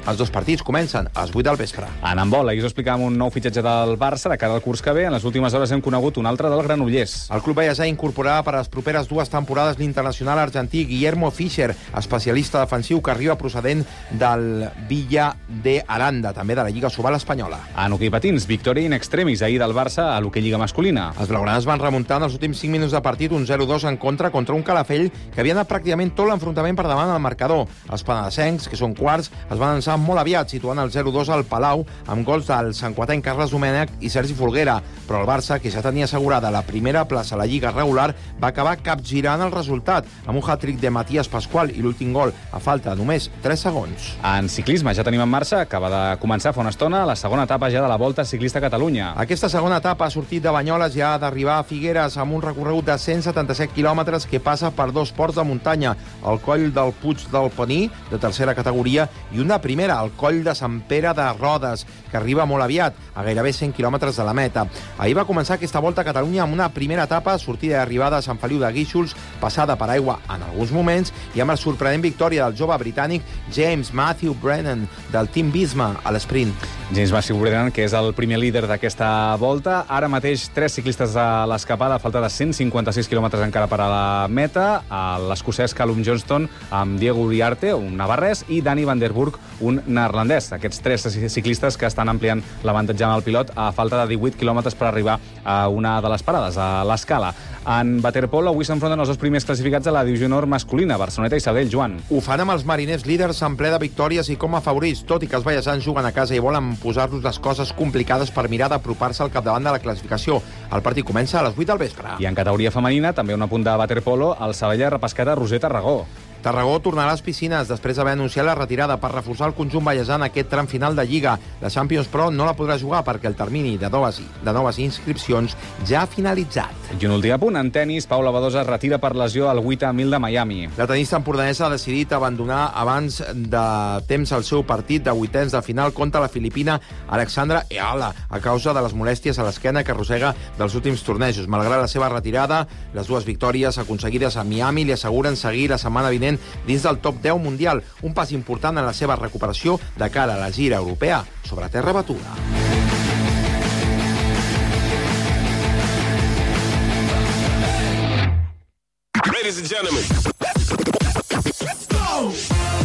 S2: Els dos partits comencen a les 8 del vespre.
S4: En handbol, ahir us explicàvem un nou fitxatge del Barça de cara al curs que ve. En les últimes hores hem conegut un altre del Granollers.
S2: El club baiasà incorporarà per a les properes 2 temporades l'internacional argentí Guillermo Fischer, especialista defensiu que arriba procedent del Villa de Aranda, també de la Lliga Sobal espanyola.
S4: En hoquei patins, victòria in extremis ahir del Barça a l'hoquei Lliga masculina.
S2: Els blaugranes van remuntar en els últims 5 minuts de partit un 0-2 en contra un Calafell que havia anat pràcticament tot l'enfrontament per davant del marcador. Els penedesencs, que són quarts, es van lançar molt aviat, situant el 0-2 al Palau, amb gols del santquatenc Carles Domènech i Sergi Folguera. Però el Barça, que ja tenia assegurada la primera plaça a la Lliga regular, va acabar capgirant el resultat, amb un hat-trick de Matías Pascual i l'últim gol a falta de només 3 segons.
S4: En ciclisme ja tenim en marxa, acaba de començar fa una estona, la segona etapa ja de la Volta Ciclista a Catalunya.
S2: Aquesta segona etapa ha sortit de Banyoles i ha d'arribar a Figueres amb un recorregut de 177 quilòmetres que passa per 2 ports de muntanya, el coll del Puig del Paní, de tercera categoria, i una primera, el coll de Sant Pere de Rodes, que arriba molt aviat, a gairebé 100 quilòmetres de la meta. Ahir va començar aquesta Volta a Catalunya amb una primera etapa, sortida i arribada a Sant Feliu de Guíxols, passada per aigua en alguns moments, i amb la sorprenent victòria del jove britànic James Matthew Brennan, del Team Visma, a l'esprint.
S4: James Matthew Brennan, que és el primer líder d'aquesta volta. Ara mateix 3 ciclistes a l'escapada, a falta de 156 quilòmetres encara per a la meta. L'escocès Callum Johnston amb Diego Uriarte, un navarrès, i Dani van der Burg, un neerlandès. Aquests 3 ciclistes que estan ampliant l'avantatge amb el pilot a falta de 18 quilòmetres per arribar a una de les parades, a l'Escala. En waterpolo, avui s'enfronten els dos primers classificats a la divisió honor masculina, Barceloneta i Sabadell. Joan.
S2: Ho fan amb els mariners líders en ple de victòries i com a favorits, tot i que els baiasans juguen a casa i volen posar-los les coses complicades per mirar d'apropar-se al capdavant de la classificació. El partit comença a les 8 del vespre.
S4: I en categoria femenina, també un apunt de waterpolo, el Sabadell ha repescat a Roser Tarragó.
S2: Tarragó tornarà a les piscines després d'haver anunciat la retirada per reforçar el conjunt baiasà en aquest tram final de Lliga. La Champions Pro no la podrà jugar perquè el termini de noves inscripcions ja ha finalitzat.
S4: I un últim apunt, en tenis, Paula Badosa es retira per lesió al 8.000 de Miami.
S2: La tenista empordanesa ha decidit abandonar abans de temps el seu partit de vuitens de final contra la filipina Alexandra Eala a causa de les molèsties a l'esquena que arrossega dels últims tornejos. Malgrat la seva retirada, les 2 victòries aconseguides a Miami li asseguren seguir la setmana vinent dins del top 10 mundial, un pas important en la seva recuperació de cara a la gira europea sobre terra batuda.
S5: Ladies and gentlemen, let's go!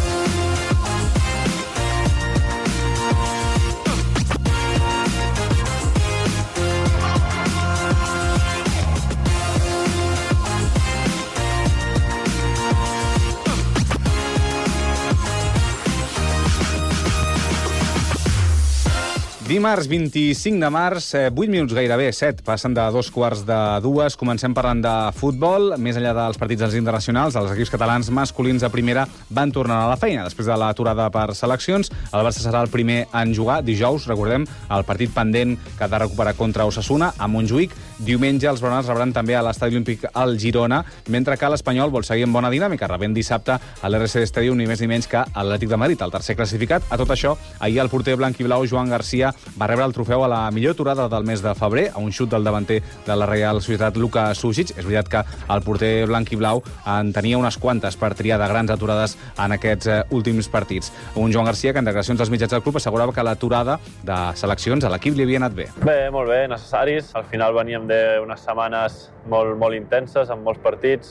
S4: Dimarts 25 de març, 8 minuts gairebé, 7, passen de 2:15. Comencem parlant de futbol. Més enllà dels partits dels internacionals, els equips catalans masculins a primera van tornar a la feina. Després de l'aturada per seleccions, el Barça serà el primer en jugar dijous, recordem, el partit pendent que ha de recuperar contra Osasuna a Montjuïc. Diumenge els blaugranes rebran també a l'Estadi Olímpic al Girona, mentre que l'Espanyol vol seguir en bona dinàmica, rebent dissabte a l'RC Stadium ni més ni menys que l'Atlètic de Madrid, el tercer classificat. A tot això, ahir el porter blanquiblau Joan Garcia va rebre el trofeu a la millor aturada del mes de febrer, a un xut del davanter de la Reial Societat, Luka Sušić. És veritat que el porter blanquiblau en tenia unes quantes per triar de grans aturades en aquests últims partits. Un Joan Garcia que en declaracions als mitjans del club assegurava que l'aturada de seleccions a l'equip li havia anat bé.
S6: Bé, molt bé, necessaris. Al final veníem d'unes setmanes molt intenses, amb molts partits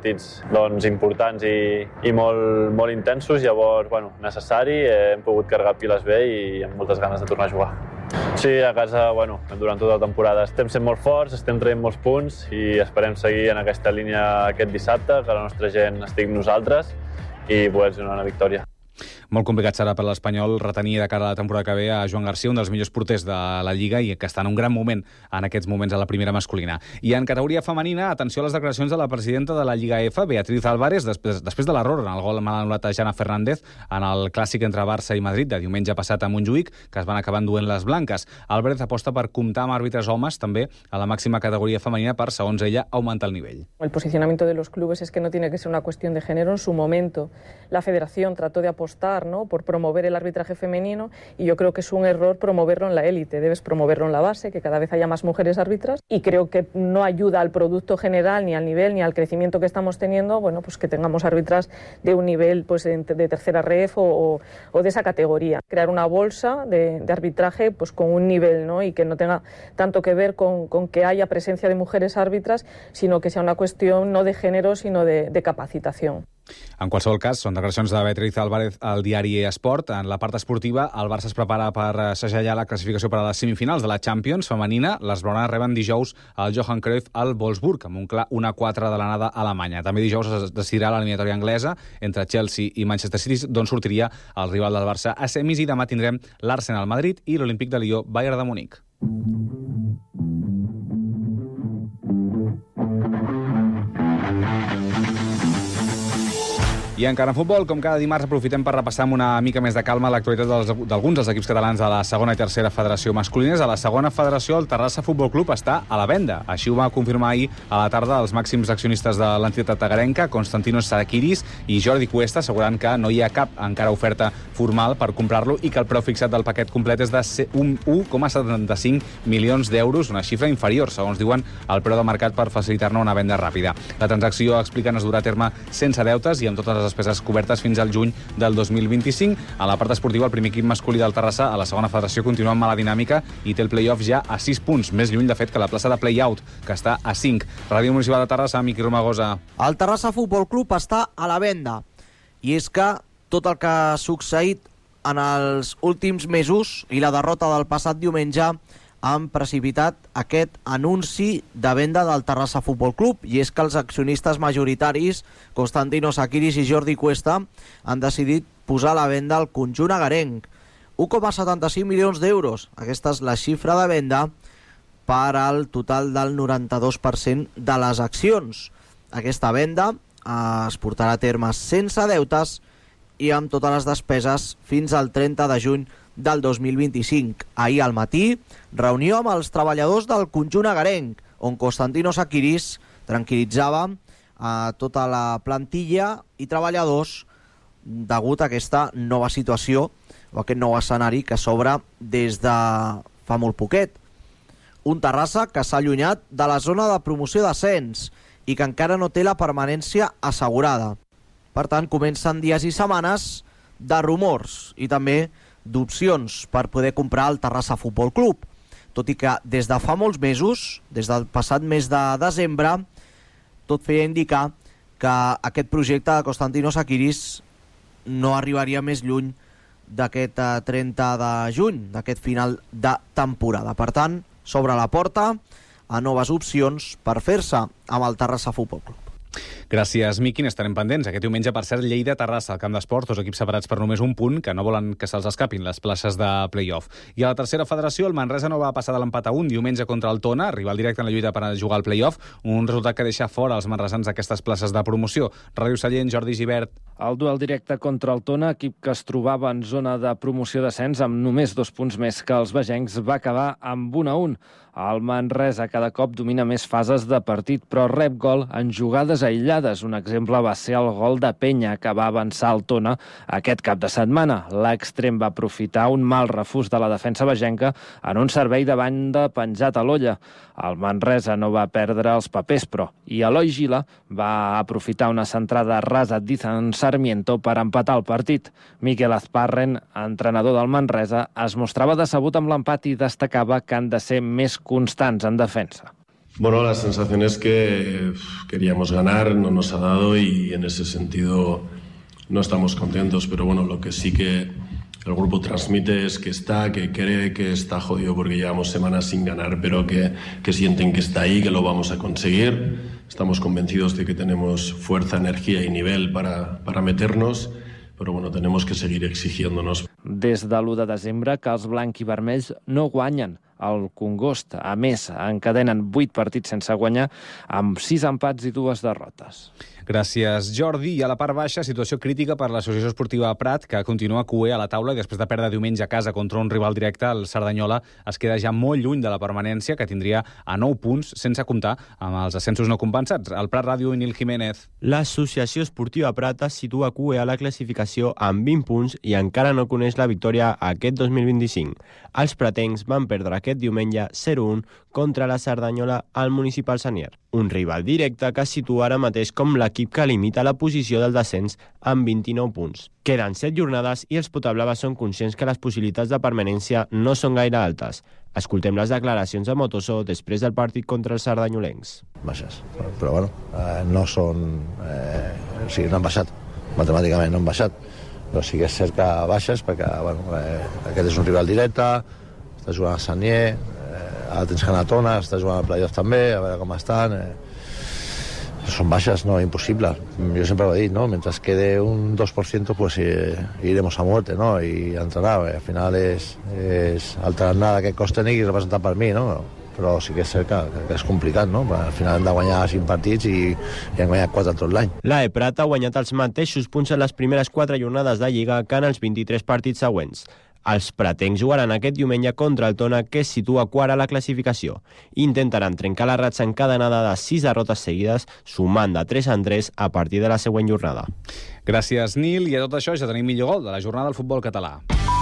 S6: doncs, importants i molt intensos. Llavors, necessari, hem pogut carregar piles bé i amb moltes ganes de tornar a jugar. Sí, a casa, durant tota la temporada estem sent molt forts, estem traient molts punts i esperem seguir en aquesta línia aquest dissabte, que la nostra gent estigui amb nosaltres i poder donar una victòria.
S4: Molt complicat serà per l'Espanyol retenir de cara a la temporada que ve a Joan Garcia, un dels millors porters de la Lliga i que està en un gran moment en aquests moments a la primera masculina. I en categoria femenina, atenció a les declaracions de la presidenta de la Lliga F, Beatriz Álvarez, després de l'error en el gol mal anul·lat a Jana Fernández en el clàssic entre Barça i Madrid de diumenge passat a Montjuïc, que es van acabar enduent les blanques. Álvarez aposta per comptar amb àrbitres homes també a la màxima categoria femenina per, segons ella, augmentar el nivell.
S7: El posicionamiento de los clubes es que no tiene que ser una cuestión de género. En su momento, la federación trató de apostar apostar, ¿no?, por promover el arbitraje femenino, y yo creo que es un error promoverlo en la élite. Debes promoverlo en la base, que cada vez haya más mujeres árbitras, y creo que no ayuda al producto general, ni al nivel, ni al crecimiento que estamos teniendo, bueno, pues que tengamos árbitras de un nivel pues de tercera ref o de esa categoría. Crear una bolsa de arbitraje pues con un nivel, ¿no?, y que no tenga tanto que ver con que haya presencia de mujeres árbitras, sino que sea una cuestión no de género, sino de capacitación.
S4: En qualsevol cas, són declaracions de Beatriz Álvarez al diari Esport. En la part esportiva, el Barça es prepara per segellar la classificació per a les semifinals de la Champions femenina. Les blaugranes reben dijous al Johan Cruyff al Wolfsburg, amb un clar 1-4 de l'anada alemanya. També dijous es decidirà l'eliminatòria anglesa entre Chelsea i Manchester City, d'on sortiria el rival del Barça a semis, i demà tindrem l'Arsenal Madrid i l'Olímpic de Lió Bayern de Múnich. I encara en futbol, com cada dimarts, aprofitem per repassar amb una mica més de calma l'actualitat d'alguns dels equips catalans de la segona i tercera federació masculines. A la segona federació, el Terrassa Futbol Club està a la venda. Així ho va confirmar ahir a la tarda els màxims accionistes de l'entitat tagarenca, Konstantinos Sarakiris i Jordi Cuesta, assegurant que no hi ha cap encara oferta formal per comprar-lo i que el preu fixat del paquet complet és de 1,75 milions d'euros, una xifra inferior, segons diuen, al preu de mercat per facilitar-ne una venda ràpida. La transacció, expliquen, es durà a terme sense deutes i amb totes les despeses cobertes fins al juny del 2025. A la part esportiva, el primer equip masculí del Terrassa a la segona federació continua amb mala dinàmica i té el play-off ja a 6 punts, més lluny, de fet, que la plaça de play-out, que està a 5. Ràdio Municipal de Terrassa, Miqui Romagosa.
S8: El Terrassa Futbol Club està a la venda. I és que tot el que ha succeït en els últims mesos i la derrota del passat diumenge han precipitat aquest anunci de venda del Terrassa Futbol Club, i és que els accionistes majoritaris, Konstantinos Sarakiris i Jordi Cuesta, han decidit posar a la venda el conjunt agarenc. 1,75 milions d'euros. Aquesta és la xifra de venda per al total del 92% de les accions. Aquesta venda es portarà a terme sense deutes i amb totes les despeses fins al 30 de juny del 2025. Ahir al matí, reunió amb els treballadors del conjunt agarenc, on Konstantinos Sarakiris tranquil·litzava a tota la plantilla i treballadors degut a aquesta nova situació o aquest nou escenari que s'obre des de fa molt poquet. Un Terrassa que s'ha allunyat de la zona de promoció d'ascens i que encara no té la permanència assegurada. Per tant, comencen dies i setmanes de rumors i també d'opcions per poder comprar el Terrassa Futbol Club, tot i que des de fa molts mesos, des del passat mes de desembre, tot feia indicar que aquest projecte de Konstantinos Sarakiris no arribaria més lluny d'aquest 30 de juny, d'aquest final de temporada. Per tant, s'obre la porta a noves opcions per fer-se amb el Terrassa Futbol Club.
S4: Gràcies, Miqui. N'estarem pendents. Aquest diumenge, per cert, Lleida-Terrassa, al camp d'esports, dos equips separats per només un punt, que no volen que se'ls escapin les places de play-off. I a la tercera federació, el Manresa no va passar de l'empat a 1 diumenge contra el Tona, rival directe en la lluita per jugar al play-off, un resultat que deixa fora els manresans d'aquestes places de promoció. Ràdio Sallent, Jordi Gibert.
S9: El duel directe contra el Tona, equip que es trobava en zona de promoció d'ascens amb només 2 punts més que els vegencs, va acabar amb 1-1. El Manresa cada cop domina més fases de partit, però rep gol en jugades aïllades. Un exemple va ser el gol de Penya, que va avançar el Tona aquest cap de setmana. L'extrem va aprofitar un mal refús de la defensa vegenca en un servei de banda penjat a l'olla. El Manresa no va perdre els papers, però, i Eloi Gila va aprofitar una centrada rasa d'Izan Sarmiento per empatar el partit. Miquel Azparren, entrenador del Manresa, es mostrava decebut amb l'empat i destacava que han de ser més constants en defensa.
S10: Bueno, la sensación es que queríamos ganar, no nos ha dado y en ese sentido no estamos contentos, pero bueno, lo que sí que el grupo transmite es que cree que está jodido porque llevamos semanas sin ganar, pero que sienten que está ahí, que lo vamos a conseguir. Estamos convencidos de que tenemos fuerza, energía y nivel para meternos, pero bueno, tenemos que seguir exigiéndonos.
S9: des de l'1 de desembre que els blanc i vermells no guanyen el Congost. A més, encadenen 8 partits sense guanyar, amb 6 empats i 2 derrotes.
S4: Gràcies, Jordi. I a la part baixa, situació crítica per l'Associació Esportiva Prat, que continua cuer a la taula i després de perdre diumenge a casa contra un rival directe, el Cerdanyola es queda ja molt lluny de la permanència, que tindria a 9 punts, sense comptar amb els ascensos no compensats. Al Prat Ràdio, Nil Jiménez.
S11: L'Associació Esportiva Prat es situa cuer a la classificació amb 20 punts i encara no coneix la victòria aquest 2025. Els pratencs van perdre aquest diumenge 0-1 contra la Cerdanyola al Municipal Sanier, un rival directe que es situa ara mateix com l'equip que limita la posició del descens amb 29 punts. Queden 7 jornades i els potablaves són conscients que les possibilitats de permanència no són gaire altes. Escoltem les declaracions de Motoso després del partit contra els sardanyolencs.
S12: Baixes, però bueno, no són... o sigui, no han baixat, matemàticament no han baixat, però sí que és cert que baixes perquè bueno, aquest és un rival directe, està jugant a Sanier, ara tens que anar a Tona, està jugant al playoff també, a veure com estan. Són baixes, no, impossible. Jo sempre ho he dit, ¿no? Mientras quede un 2%, pues iremos a muerte, ¿no? Y a entrenar. Al final es alternar aquest cost tècnic i representar per mi, ¿no? Però sí que és cert que és complicat, no? Al final hem de guanyar 5 partits i hem guanyat 4 tot l'any.
S11: La Prat ha guanyat els mateixos punts en les primeres 4 jornades de Lliga que en els 23 partits següents. Els pratencs jugaran aquest diumenge contra el Tona, que es situa quart a la classificació. Intentaran trencar la ratxa encadenada de 6 derrotes seguides, sumant de 3 en 3 a partir de la següent jornada.
S4: Gràcies, Nil. I a tot això ja tenim millor gol de la jornada del futbol català.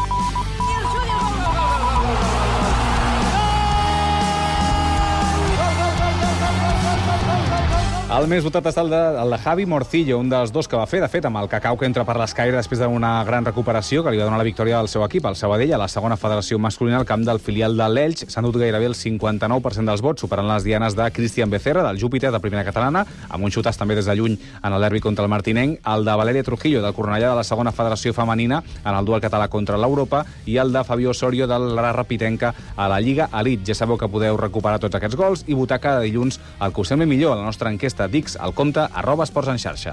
S4: El més votat està el de Javi Morcillo, un dels dos que va fer, de fet, amb el Cacau que entra per l'Escaire després d'una gran recuperació que li va donar la victòria al seu equip, al Sabadell, a la segona federació masculina al camp del filial de l'Elx. S'han dut gairebé el 59% dels vots, superant les dianes de Cristian Becerra, del Júpiter, de primera catalana, amb un xutàs també des de lluny en el derbi contra el Martinenc, el de Valeria Trujillo, del Cornellà, de la segona federació femenina, en el duel català contra l'Europa, i el de Fabio Osorio, de la Rapitenca, a la Lliga Elite. Ja sabeu que podeu recuperar tots aquests gols i votar cada dilluns el que us sembli millor a la nostra enquesta Dix al compte @esportsenxarxa.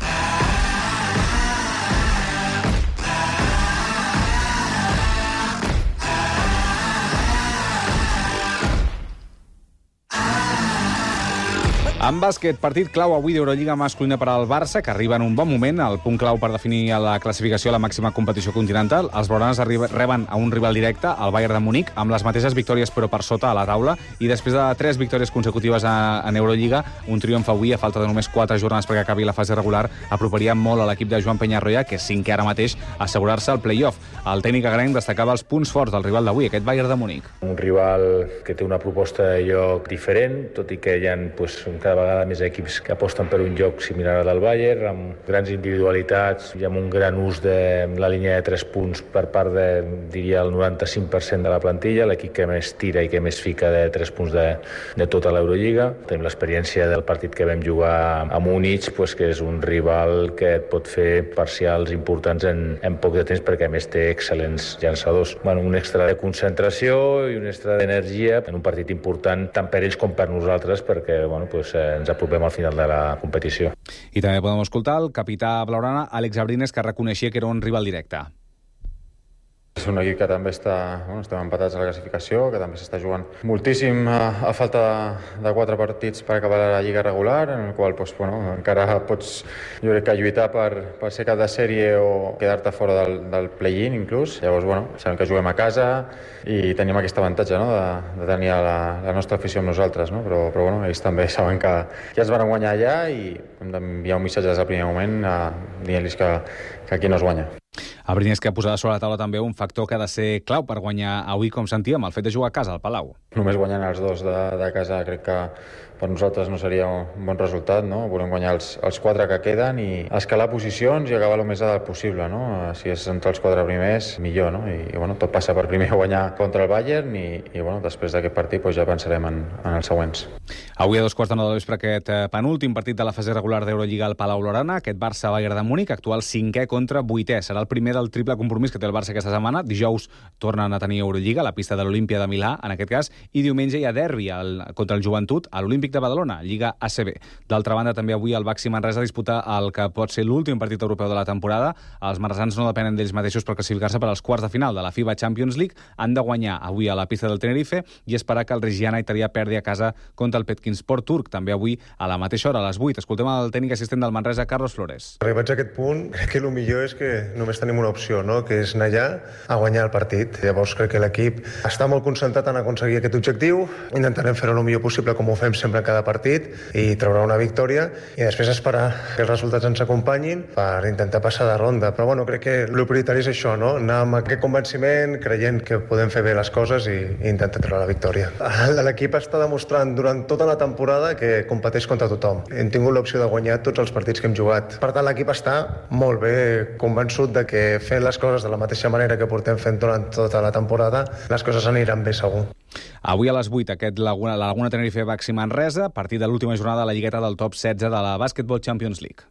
S4: En bàsquet, partit clau avui d'Eurolliga masculina per al Barça, que arriba en un bon moment, el punt clau per definir la classificació a la màxima competició continental. Els blaugranes reben a un rival directe, el Bayern de Munic, amb les mateixes victòries però per sota a la taula, i després de 3 victòries consecutives en Eurolliga, un triomf avui a falta de només 4 jornades perquè acabi la fase regular, aproparia molt a l'equip de Joan Peñarroya, que és cinquè ara mateix, a assegurar-se el play-off. El tècnic agrenc destacava els punts forts del rival d'avui, aquest Bayern de Munic.
S13: Un rival que té una proposta de joc diferent, tot i que hi ha cada vegada més equips que aposten per un joc similar al del Bayern, amb grans individualitats i amb un gran ús de la línia de 3 punts per part de, diria, el 95% de la plantilla, l'equip que més tira i que més fica de 3 punts de tota l'Eurolliga. Tenim l'experiència del partit que vam jugar a Múnich, que és un rival que et pot fer parcials importants en poc de temps, perquè a més té excel·lents llançadors. Un extra de concentració i un extra d'energia en un partit important tant per ells com per nosaltres, perquè ens apropem al final de la competició.
S4: I també podem escoltar el capità blaugrana, Àlex Abrines, que reconeixia que era un rival directe.
S14: És un equip que també estem empatats a la classificació, que també s'està jugant moltíssim a falta de 4 partits per acabar la lliga regular, en el qual encara pots, jo crec que lluitar per ser cap de sèrie o quedar-te fora del play-in inclús. Llavors, sabem que juguem a casa i tenim aquest avantatge, de tenir la nostra afició amb nosaltres, però ells també saben que ja ens van guanyar allà i hem d'enviar un missatge des del primer moment dient-los que aquí no es guanya.
S4: Abrines, que ha posat sobre la taula també un factor que ha de ser clau per guanyar avui, com sentíem, el fet de jugar a casa, al Palau.
S14: Només guanyant els dos de casa crec que per nosaltres no seria un bon resultat, no? Volem guanyar els 4 que queden i escalar posicions i acabar el més a dalt possible, no? Si és entre els 4 primers, millor, no? I tot passa per primer guanyar contra el Bayern i després d'aquest partit ja pensarem en els següents.
S4: Avui a 2:15 de vespre aquest penúltim partit de la fase regular d'Eurolliga al Palau Blaugrana, aquest Barça-Bayern de Múnich, actual 5è contra 8è. Serà el primer del triple compromís que té el Barça aquesta setmana. Dijous tornen a tenir Eurolliga a la pista de l'Olímpia de Milà, en aquest cas, i diumenge hi ha derbi contra el Joventut a l'Olímpic de Badalona, Lliga ACB. D'altra banda, també avui el Baxi Manresa disputa el que pot ser l'últim partit europeu de la temporada. Els manresans no depenen d'ells mateixos per classificar-se per als quarts de final de la FIBA Champions League. Han de guanyar avui a la pista del Tenerife i esperar que el Regiana Italià perdi a casa contra el Petkinsport turc, també avui a la mateixa hora, a les 8. Escoltem el tècnic assistent del Manresa, Carlos Flores.
S15: Arribats a aquest punt, crec que el millor és que només tenim una opció, no? Que és anar allà a guanyar el partit. Llavors crec que l'equip està molt concentrat en aconseguir aquest objectiu, intentarem fer-ho el millor possible com ho fem sempre en cada partit i treure una victòria i després esperar que els resultats ens acompanyin per intentar passar de ronda. Però bueno, crec que el prioritari és això, no? Anar amb aquest convenciment, creient que podem fer bé les coses i intentar treure la victòria. L'equip està demostrant durant tota la temporada que competeix contra tothom. Hem tingut l'opció de guanyar tots els partits que hem jugat. Per tant, l'equip està molt bé convençut de que fent les coses de la mateixa manera que portem fent durant tota la temporada, les coses aniran bé segur.
S4: Avui a les 8, la Laguna Tenerife Baxi Manresa, partit de l'última jornada de la lligueta del top 16 de la Basketball Champions League.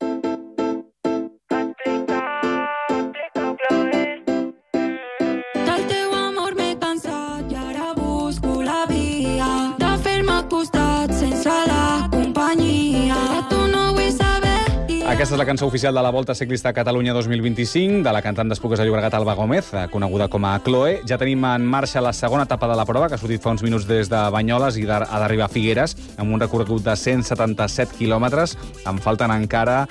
S4: Aquesta és la cançó oficial de la Volta Ciclista a Catalunya 2025, de la cantant d'Esplugues de Llobregat, Alba Gómez, coneguda com a Chloe. Ja tenim en marxa la segona etapa de la prova, que ha sortit fa uns minuts des de Banyoles i ha d'arribar a Figueres, amb un recorregut de 177 quilòmetres. En falten encara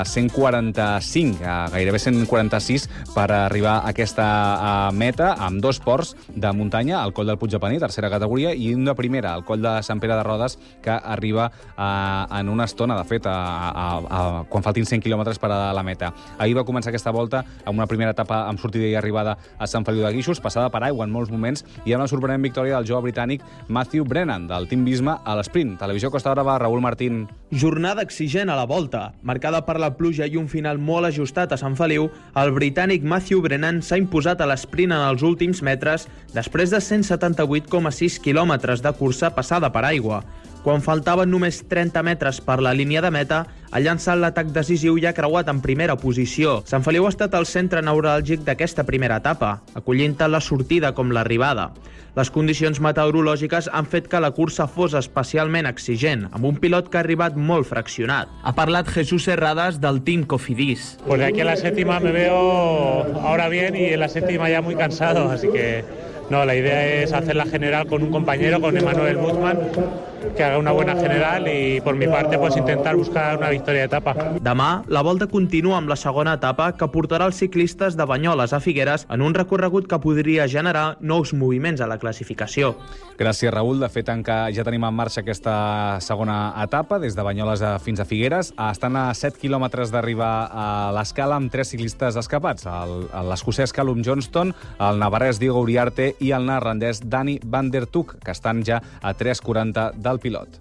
S4: 145, gairebé 146, per arribar a aquesta meta, amb 2 ports de muntanya, el Coll del Puig de Paní, tercera categoria, i una primera, el Coll de Sant Pere de Rodes, que arriba en una estona, de fet, quan faltin 100 quilòmetres per a la meta. Ahir va començar aquesta volta amb una primera etapa amb sortida i arribada a Sant Feliu de Guíxols, passada per aigua en molts moments, i amb la sorprenent victòria del jove britànic Matthew Brennan, del Team Visma, a l'esprint. Televisió Costa Brava, Raül Martín.
S16: Jornada exigent a la volta. Marcada per la pluja i un final molt ajustat a Sant Feliu, el britànic Matthew Brennan s'ha imposat a l'esprint en els últims metres després de 178,6 quilòmetres de cursa passada per aigua. Quan faltaven només 30 metres per la línia de meta, ha llançat l'atac decisiu i ha creuat en primera posició. Sant Feliu ha estat el centre neuràlgic d'aquesta primera etapa, acollint tant la sortida com l'arribada. Les condicions meteorològiques han fet que la cursa fos especialment exigent, amb un pilot que ha arribat molt fraccionat. Ha parlat Jesús Herradas del Team Cofidis.
S17: Pues de aquí a la séptima me veo ahora bien y en la séptima ya muy cansado, así que no, la idea es hacer la general con un compañero, con Emanuel Butzmann, que haga una buena general y por mi parte pues intentar buscar una victòria d'etapa.
S16: Demà, la volta continua amb la segona etapa que portarà els ciclistes de Banyoles a Figueres en un recorregut que podria generar nous moviments a la classificació.
S4: Gràcies, Raül. De fet, ja tenim en marxa aquesta segona etapa, des de Banyoles fins a Figueres. Estan a 7 quilòmetres d'arribar a l'escala amb 3 ciclistes escapats, l'escocès Callum Johnston, el navarrès Diego Uriarte i el neerlandès Dani van der Tuk, que estan ja a 3,40 del pilot.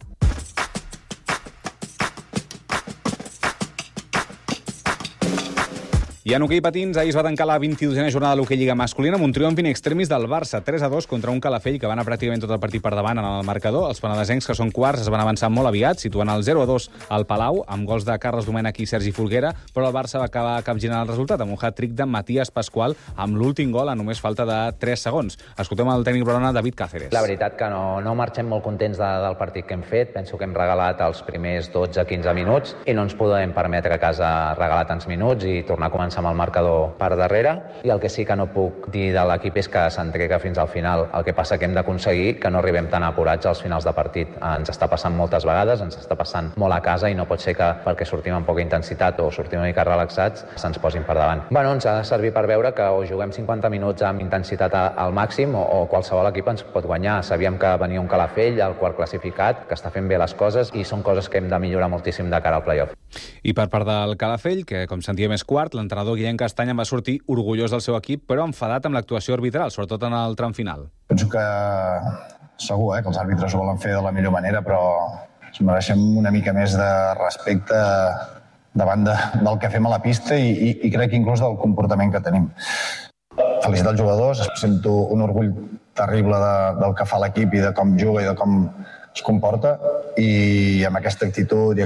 S4: I en hoquei patins, ahir es va tancar la 22a jornada de l'hoquei Lliga masculina amb un triomf in extremis del Barça, 3-2 contra un Calafell que va anar pràcticament tot el partit per davant en el marcador. Els penedesencs, que són quarts, es van avançar molt aviat, situant el 0-2 al Palau, amb gols de Carles Domènech i Sergi Folguera, però el Barça va acabar capgirant el resultat amb un hat-trick de Matías Pascual, amb l'últim gol a només falta de 3 segons. Escoltem el tècnic blaugrana David Cáceres.
S18: La veritat que no marxem molt contents del partit que hem fet. Penso que hem regalat els primers 12-15 minuts i no ens podem permetre a casa regalar tants minuts i tornar a començar amb el marcador per darrere, i el que sí que no puc dir de l'equip és que s'entrega fins al final. El que passa que hem d'aconseguir que no arribem tan apurats als finals de partit. Ens està passant moltes vegades, ens està passant molt a casa i no pot ser que perquè sortim amb poca intensitat o sortim una mica relaxats se'ns posin per davant. Bueno, ens ha de servir per veure que o juguem 50 minuts amb intensitat al màxim o qualsevol equip ens pot guanyar. Sabíem que venia un Calafell, el quart classificat, que està fent bé les coses i són coses que hem de millorar moltíssim de cara al playoff.
S4: I per part del Calafell, que com sentíem és quart, l'entrenador Guillem Castany va sortir orgullós del seu equip, però enfadat amb l'actuació arbitral, sobretot en el tram final.
S19: Penso que segur que els àrbitres ho volen fer de la millor manera, però es mereixem una mica més de respecte davant del que fem a la pista i crec que inclús del comportament que tenim. Felicitar els jugadors, sento un orgull terrible del que fa l'equip i de com juga i de com es comporta, i amb aquesta actitud i aquest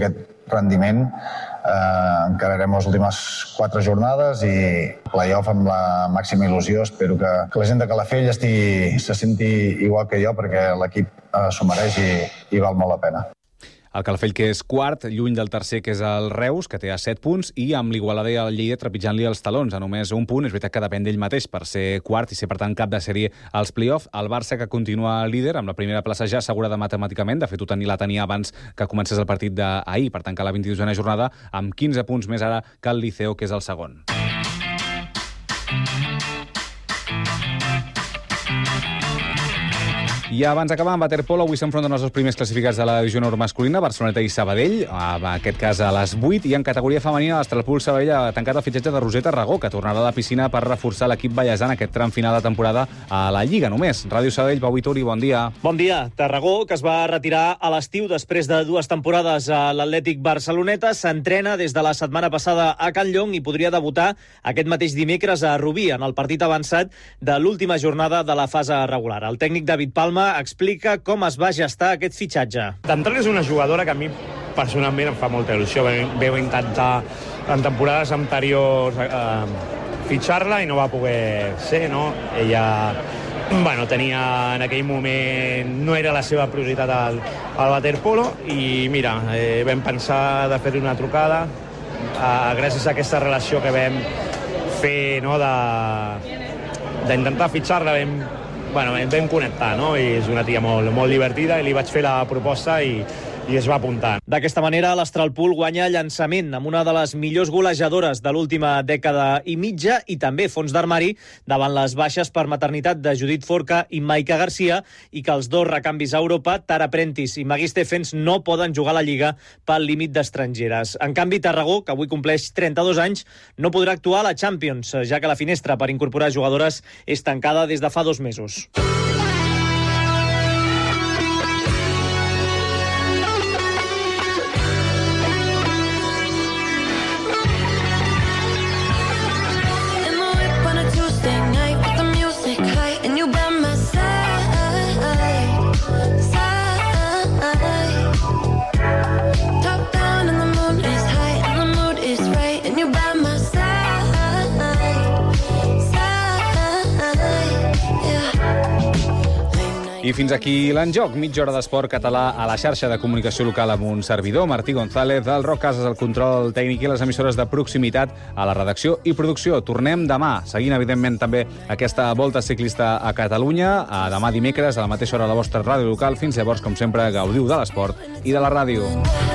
S19: rendiment. Encararem les últimes 4 jornades i playoff amb la màxima il·lusió. Espero que la gent de Calafell se senti igual que jo, perquè l'equip s'ho mereix i val molt la pena.
S4: El Calafell, que és quart, lluny del tercer, que és el Reus, que té 7 punts, i amb l'Igualada i el Lleida trepitjant-li els talons a només 1 punt. És veritat que depèn d'ell mateix per ser quart i ser, per tant, cap de sèrie als play-off. El Barça, que continua líder, amb la primera plaça ja assegurada matemàticament. De fet, la tenia abans que comencés el partit d'ahir, per tancar la 22a jornada, amb 15 punts més ara que el Liceo, que és el segon. I abans d'acabar amb waterpolo, avui s'enfronten els dos primers classificats de la divisió honor masculina, Barceloneta i Sabadell, en aquest cas a les 8, i en categoria femenina l'Estralpool Sabadell ha tancat el fitxatge de Roser Tarragó, que tornarà a la piscina per reforçar l'equip ballesà en aquest tram final de temporada a la Lliga només. Ràdio Sabadell, Pau Vituri, bon dia.
S3: Bon dia. Tarragó, que es va retirar a l'estiu després de 2 temporades a l'Atlètic Barceloneta, s'entrena des de la setmana passada a Can Llong i podria debutar aquest mateix dimecres a Rubí, en el partit avançat de l'última jornada de la fase regular. El tècnic David Palma explica com es va gestar aquest fitxatge.
S20: D'entrada és una jugadora que a mi personalment em fa molta il·lusió. Veu intentar en temporades anteriors fitxar-la i no va poder ser, no? Ella tenia en aquell moment, no era la seva prioritat al waterpolo i mira, vam pensar de fer-li una trucada gràcies a aquesta relació que vam fer, no, d'intentar fitxar-la. Vam connectar, no? I és una tia molt divertida i li vaig fer la proposta i es va apuntar.
S3: D'aquesta manera, l'Astralpool guanya llançament amb una de les millors golejadores de l'última dècada i mitja i també fons d'armari davant les baixes per maternitat de Judit Forca i Maika Garcia i que els dos recanvis a Europa, Tara Prentice i Maggie Stephens, no poden jugar a la Lliga pel límit d'estrangeres. En canvi, Tarragó, que avui compleix 32 anys, no podrà actuar a la Champions, ja que la finestra per incorporar jugadores és tancada des de fa 2 mesos. I fins aquí l'enjoc, mitja hora d'esport català a la xarxa de comunicació local amb un servidor, Martí González, del Roc Casas, el control tècnic i les emissores de proximitat a la redacció i producció. Tornem demà, seguint, evidentment, també aquesta volta ciclista a Catalunya, a demà dimecres, a la mateixa hora a la vostra ràdio local. Fins llavors, com sempre, gaudiu de l'esport i de la ràdio.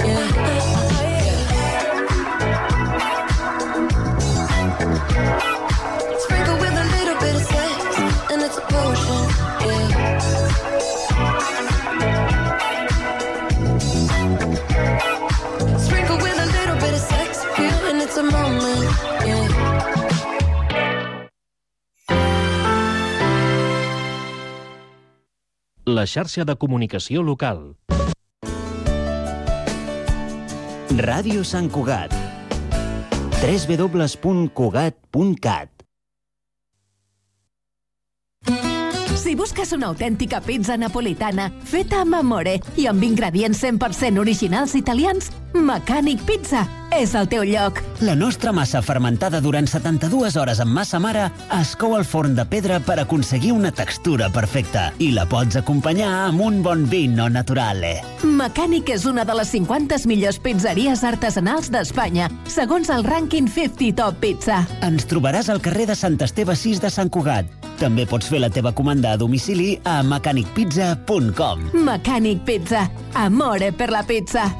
S24: La xarxa de comunicació local. Ràdio Sant Cugat. www.cugat.cat.
S21: Si busques una autèntica pizza napolitana feta amb amore i amb ingredients 100% originals italians, Mecànic Pizza és el teu lloc.
S22: La nostra massa fermentada durant 72 hores amb massa mare es cou al forn de pedra per aconseguir una textura perfecta i la pots acompanyar amb un bon vino naturale.
S21: Mecànic és una de les 50 millors pizzeries artesanals d'Espanya, segons el rànquing 50 Top Pizza.
S22: Ens trobaràs al carrer de Sant Esteve 6 de Sant Cugat. També pots fer la teva comanda a domicili a mecanicpizza.com.
S21: Mecànic Pizza. Amore per la pizza.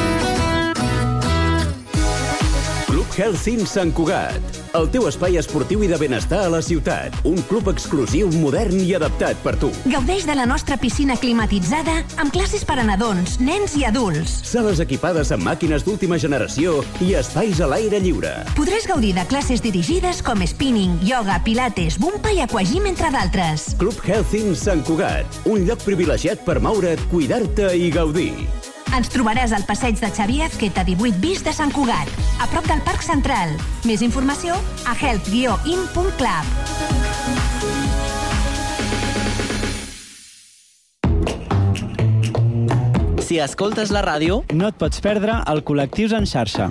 S25: Club Health Sant Cugat, el teu espai esportiu i de benestar a la ciutat. Un club exclusiu, modern i adaptat per tu.
S26: Gaudeix de la nostra piscina climatitzada amb classes per a nadons, nens i adults.
S25: Sales equipades amb màquines d'última generació i espais a l'aire lliure.
S26: Podràs gaudir de classes dirigides com spinning, yoga, pilates, bumpa i aquagym, entre d'altres.
S25: Club Health Sant Cugat, un lloc privilegiat per moure't, cuidar-te i gaudir.
S26: Ens trobaràs al passeig de Xavier Azqueta 18 bis de Sant Cugat, a prop del Parc Central. Més informació a health-in.club.
S1: Si escoltes la ràdio,
S2: no et pots perdre el Col·lectius en xarxa.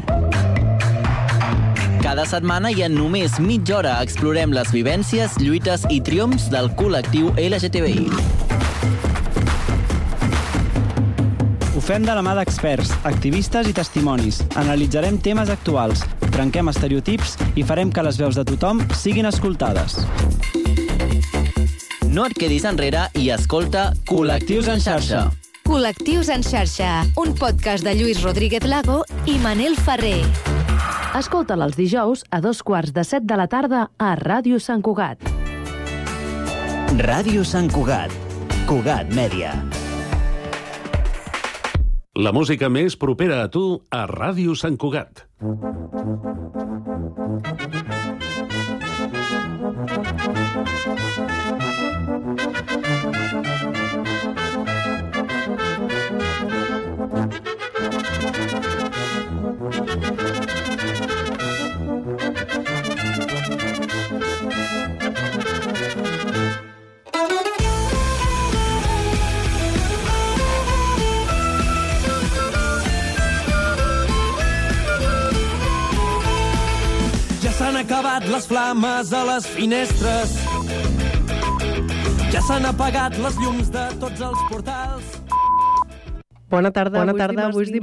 S1: Cada setmana i en només mitja hora explorem les vivències, lluites i triomfs del col·lectiu LGTBI.
S2: Ho fem de la mà d'experts, activistes i testimonis. Analitzarem temes actuals, trenquem estereotips i farem que les veus de tothom siguin escoltades.
S1: No et quedis enrere i escolta Col·lectius en xarxa.
S21: Col·lectius en xarxa, un podcast de Lluís Rodríguez Lago i Manel Ferrer. Escolta'l els dijous a 7:15 de la tarda a Ràdio Sant Cugat.
S24: Ràdio Sant Cugat. Cugat Mèdia.
S25: La música més propera a tu a Ràdio Sant Cugat.
S5: S'han acabat les flames a les finestres. Ja s'han apagat les llums de tots els portals.
S6: Bona tarda, avui és